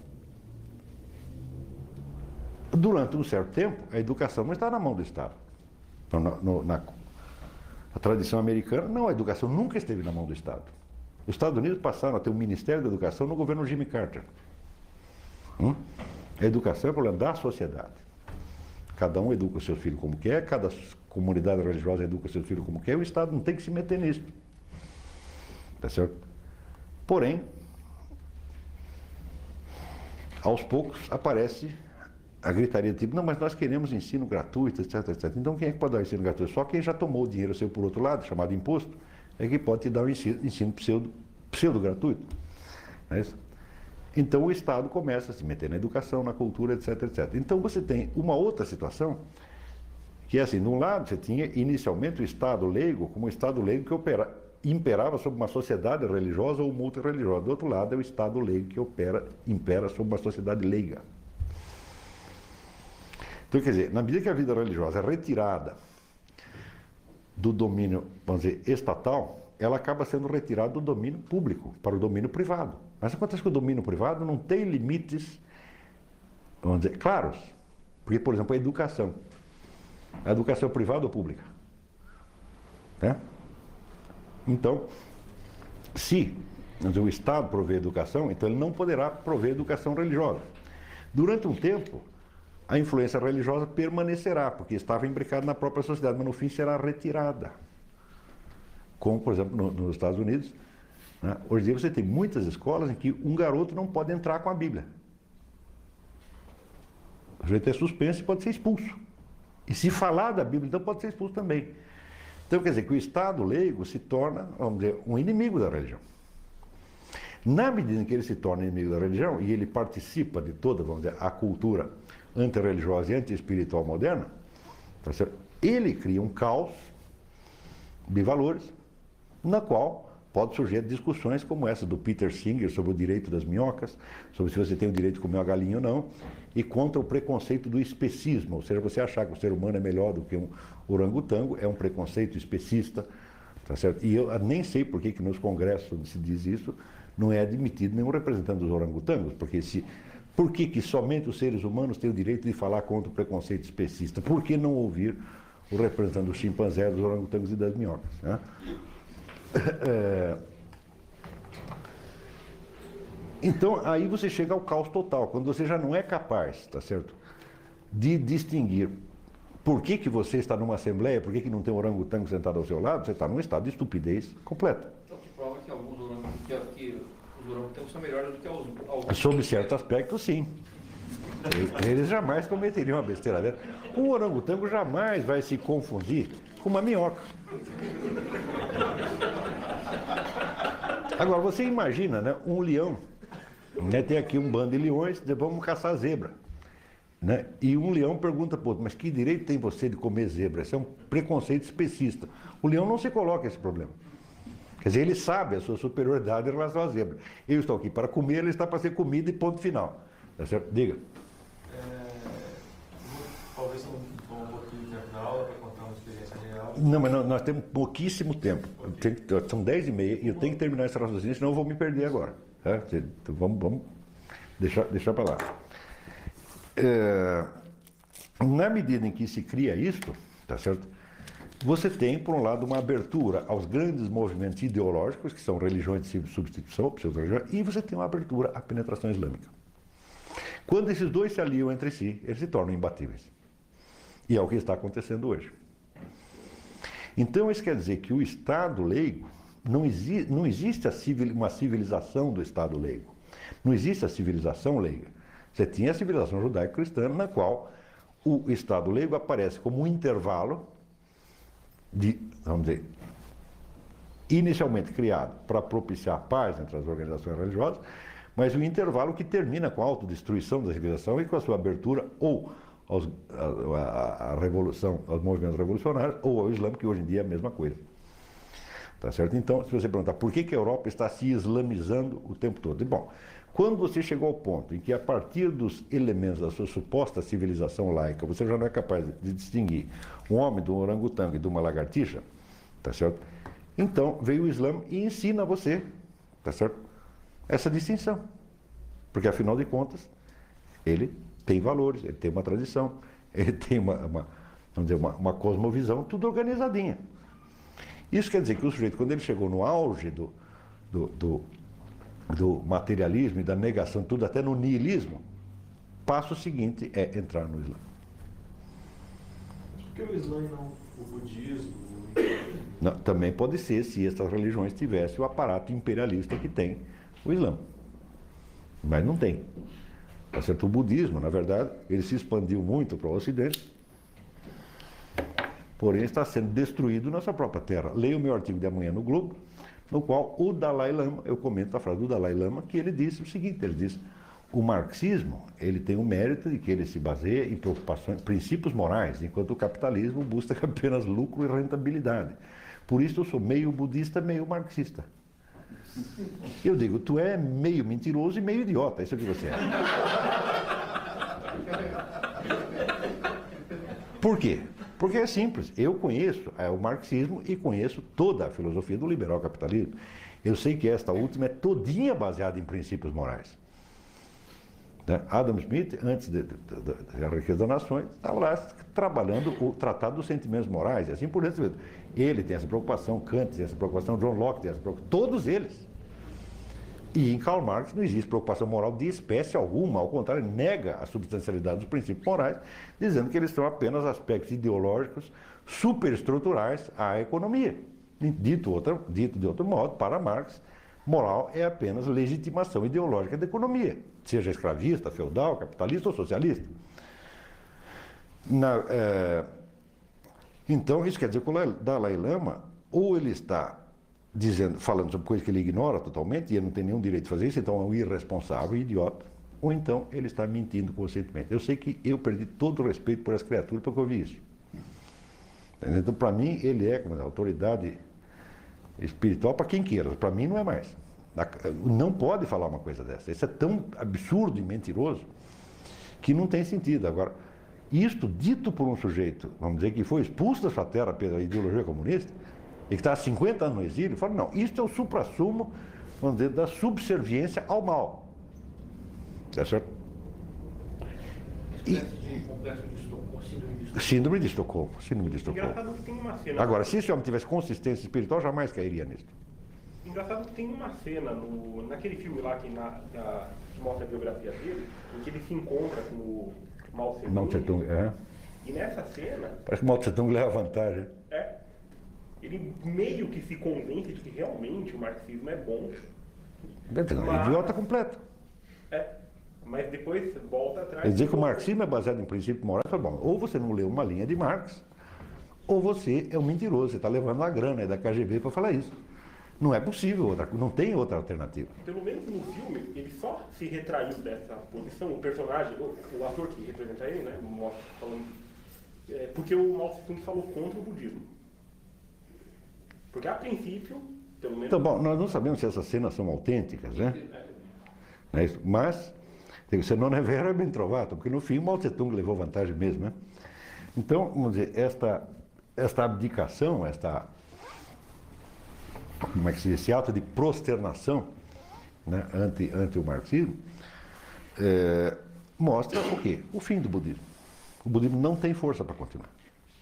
durante um certo tempo, a educação não está na mão do Estado. Então, na tradição americana, não, a educação nunca esteve na mão do Estado. Os Estados Unidos passaram a ter um Ministério da Educação no governo Jimmy Carter. A educação é o problema da sociedade. Cada um educa o seu filho como quer, cada comunidade religiosa educa o seu filho como quer, o Estado não tem que se meter nisso. Tá certo? Porém, aos poucos aparece a gritaria tipo, não, mas nós queremos ensino gratuito, etc, etc. Então quem é que pode dar o ensino gratuito? Só quem já tomou o dinheiro seu por outro lado, chamado imposto, é que pode te dar o ensino pseudo gratuito. Não é isso? Então o Estado começa a se meter na educação, na cultura, etc, etc. Então você tem uma outra situação, que é assim, de um lado você tinha inicialmente o Estado leigo, como o Estado leigo que imperava sobre uma sociedade religiosa ou multirreligiosa. Do outro lado é o Estado leigo que impera sobre uma sociedade leiga. Então, quer dizer, na medida que a vida religiosa é retirada do domínio, vamos dizer, estatal, ela acaba sendo retirada do domínio público para o domínio privado. Mas acontece que o domínio privado não tem limites, vamos dizer, claros. Porque, por exemplo, a educação. A educação privada ou pública? Né? Então, se o Estado prover educação, então ele não poderá prover educação religiosa. Durante um tempo, a influência religiosa permanecerá, porque estava imbricada na própria sociedade, mas no fim será retirada. Como, por exemplo, nos Estados Unidos, né? Hoje em dia você tem muitas escolas em que um garoto não pode entrar com a Bíblia. O sujeito é suspenso e pode ser expulso. E se falar da Bíblia, então pode ser expulso também. Então, quer dizer, que o Estado leigo se torna, vamos dizer, um inimigo da religião. Na medida em que ele se torna inimigo da religião, e ele participa de toda, vamos dizer, a cultura antirreligiosa e anti-espiritual moderna, tá certo? Ele cria um caos de valores, na qual pode surgir discussões como essa do Peter Singer sobre o direito das minhocas, sobre se você tem o direito de comer uma galinha ou não, e contra o preconceito do especismo, ou seja, você achar que o ser humano é melhor do que um orangotango, é um preconceito especista, tá certo? E eu nem sei por que nos congressos onde se diz isso, não é admitido nenhum representante dos orangotangos, porque por que somente os seres humanos têm o direito de falar contra o preconceito especista? Por que não ouvir o representante dos chimpanzés, dos orangotangos e das minhocas? Né? Então, aí você chega ao caos total, quando você já não é capaz, tá certo, de distinguir por que você está numa assembleia, por que não tem um orangotango sentado ao seu lado, você está num estado de estupidez completa. Então, que prova que alguns os orangotangos são melhores do que alguns. Sob certo aspecto, sim. Eles jamais cometeriam uma besteira dessa. Um orangotango jamais vai se confundir com uma minhoca. Agora, você imagina, né, um leão, né, tem aqui um bando de leões, vamos caçar zebra. Né? E um leão pergunta para o outro, mas que direito tem você de comer zebra? Isso é um preconceito especista. O leão não se coloca esse problema. Quer dizer, ele sabe a sua superioridade em relação à zebra. Eu estou aqui para comer, ele está para ser comido e ponto final. Tá certo? Diga. Talvez um pouquinho de tempo na aula para contar uma experiência real. Não, mas nós temos pouquíssimo tempo. São 10h30 e eu tenho que terminar esse raciocínio, senão eu vou me perder agora. Tá? Então, vamos deixar para lá. Na medida em que se cria isto, tá certo? Você tem, por um lado, uma abertura aos grandes movimentos ideológicos, que são religiões de substituição, e você tem uma abertura à penetração islâmica. Quando esses dois se aliam entre si, eles se tornam imbatíveis. E é o que está acontecendo hoje. Então, isso quer dizer que o Estado leigo, não existe uma civilização do Estado leigo. Não existe a civilização leiga. Você tinha a civilização judaico-cristã, na qual o Estado leigo aparece como um intervalo vamos dizer, inicialmente criado para propiciar a paz entre as organizações religiosas, mas um intervalo que termina com a autodestruição da civilização e com a sua abertura ou à revolução, aos movimentos revolucionários, ou ao Islã, que hoje em dia é a mesma coisa. Tá certo? Então, se você perguntar por que a Europa está se islamizando o tempo todo? Bom, quando você chegou ao ponto em que, a partir dos elementos da sua suposta civilização laica, você já não é capaz de distinguir um homem de um orangotango e de uma lagartixa, tá certo? Então, veio o Islã e ensina a você, tá certo? Essa distinção. Porque, afinal de contas, ele tem valores, ele tem uma tradição, ele tem vamos dizer, uma cosmovisão, tudo organizadinha. Isso quer dizer que o sujeito, quando ele chegou no auge do materialismo e da negação, tudo até no niilismo, passo seguinte é entrar no Islã. Por que o Islã e não o budismo? Não, também pode ser se essas religiões tivessem o aparato imperialista que tem o Islã. Mas não tem. Tá certo? O budismo, na verdade, ele se expandiu muito para o Ocidente, porém está sendo destruído na sua própria terra. Leia o meu artigo de amanhã no Globo, no qual o Dalai Lama, eu comento a frase do Dalai Lama, que ele disse o seguinte, ele diz, o marxismo, ele tem o mérito de que ele se baseia em preocupações, princípios morais, enquanto o capitalismo busca apenas lucro e rentabilidade. Por isso eu sou meio budista, meio marxista. Eu digo, tu é meio mentiroso e meio idiota, isso é o que você é. Por quê? Porque é simples, eu conheço o marxismo e conheço toda a filosofia do liberal capitalismo. Eu sei que esta última é todinha baseada em princípios morais. Adam Smith, antes da Riqueza das Nações, estava lá trabalhando o Tratado dos Sentimentos Morais, e assim por diante. Ele tem essa preocupação, Kant tem essa preocupação, John Locke tem essa preocupação, todos eles. E em Karl Marx não existe preocupação moral de espécie alguma, ao contrário, nega a substancialidade dos princípios morais, dizendo que eles são apenas aspectos ideológicos superestruturais à economia. Dito de outro modo, para Marx, moral é apenas legitimação ideológica da economia, seja escravista, feudal, capitalista ou socialista. Então, isso quer dizer que o Dalai Lama, ou ele está falando sobre coisas que ele ignora totalmente, e ele não tem nenhum direito de fazer isso, então é um irresponsável, idiota, ou então ele está mentindo conscientemente. Eu sei que eu perdi todo o respeito por essa criatura porque eu vi isso. Então, para mim, ele é como autoridade espiritual para quem queira, para mim não é mais. Não pode falar uma coisa dessa. Isso é tão absurdo e mentiroso que não tem sentido. Agora, isto dito por um sujeito, vamos dizer, que foi expulso da sua terra pela ideologia comunista e que está há 50 anos no exílio, fala, não, isto é o suprassumo, vamos dizer, da subserviência ao mal. Tá certo? Síndrome de Estocolmo. Síndrome de Estocolmo. Engraçado que tem uma cena. Agora, se esse homem tivesse consistência espiritual, jamais cairia nisso. Engraçado que tem uma cena naquele filme lá que mostra a biografia dele, em que ele se encontra com o Mao Tse-tung. Mao Tse-tung, é. E nessa cena. Parece que o Mao Tse-tung leva vantagem. Ele meio que se convence de que realmente o marxismo é bom. É idiota completo. Mas depois volta atrás. Quer dizer que o marxismo é baseado em princípios morais, bom, ou você não leu uma linha de Marx, ou você é um mentiroso, você está levando a grana da KGB para falar isso. Não é possível, não tem outra alternativa. Pelo menos no filme, ele só se retraiu dessa posição, o personagem, o ator que representa ele, né, falando, porque o Mao Tse-tung falou contra o budismo. Porque a princípio, pelo menos... Então, bom, nós não sabemos se essas cenas são autênticas, né? Mas, se não é vero, é bem trovato, porque no fim o Mao Tse-tung levou vantagem mesmo, né? Então, vamos dizer, esta abdicação, como é que se diz, esse ato de prosternação, né, ante o marxismo, mostra o quê? O fim do budismo. O budismo não tem força para continuar.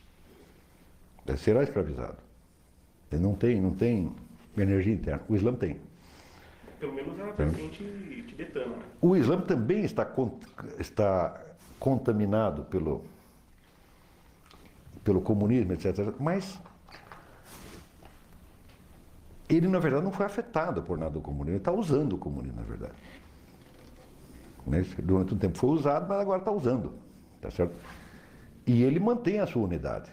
Será escravizado. Ele não tem energia interna. O Islã tem. Pelo menos é uma vertente tibetana. Né? O Islã também está contaminado pelo comunismo, etc. Mas ele, na verdade, não foi afetado por nada do comunismo. Ele está usando o comunismo, na verdade. Durante um tempo foi usado, mas agora está usando. Tá certo? E ele mantém a sua unidade.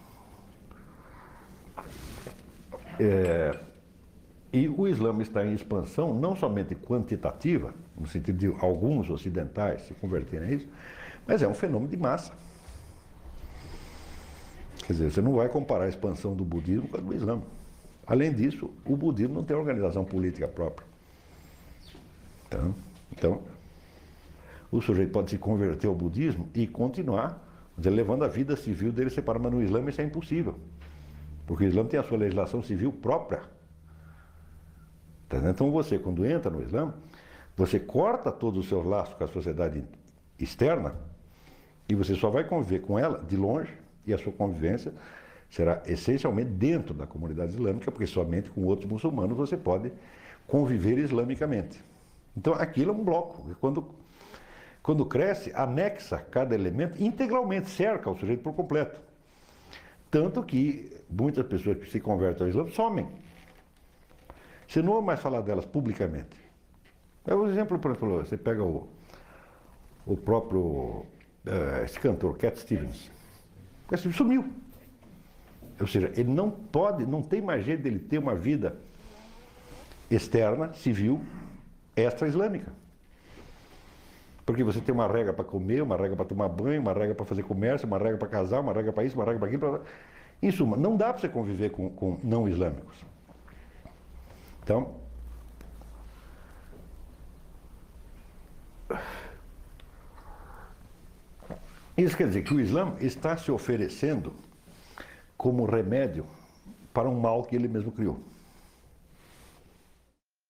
E o Islã está em expansão, não somente quantitativa, no sentido de alguns ocidentais se converterem a isso, mas é um fenômeno de massa. Quer dizer, você não vai comparar a expansão do budismo com a do Islã. Além disso, o budismo não tem organização política própria. Então, o sujeito pode se converter ao budismo e continuar levando a vida civil dele separada, mas no Islã isso é impossível. Porque o Islã tem a sua legislação civil própria. Então você, quando entra no Islã, você corta todos os seus laços com a sociedade externa e você só vai conviver com ela de longe, e a sua convivência será essencialmente dentro da comunidade islâmica, porque somente com outros muçulmanos você pode conviver islamicamente. Então aquilo é um bloco. Quando cresce, anexa cada elemento integralmente, cerca o sujeito por completo. Tanto que muitas pessoas que se convertem ao Islã somem. Você não ouve mais falar delas publicamente. É um exemplo, por exemplo, você pega o próprio, esse cantor, Cat Stevens. Cat Stevens sumiu. Ou seja, ele não pode, não tem mais jeito dele ter uma vida externa, civil, extra-islâmica. Porque você tem uma regra para comer, uma regra para tomar banho, uma regra para fazer comércio, uma regra para casar, uma regra para isso, uma regra para aquilo. Em suma, não dá para você conviver com não islâmicos. Então, isso quer dizer que o Islã está se oferecendo como remédio para um mal que ele mesmo criou.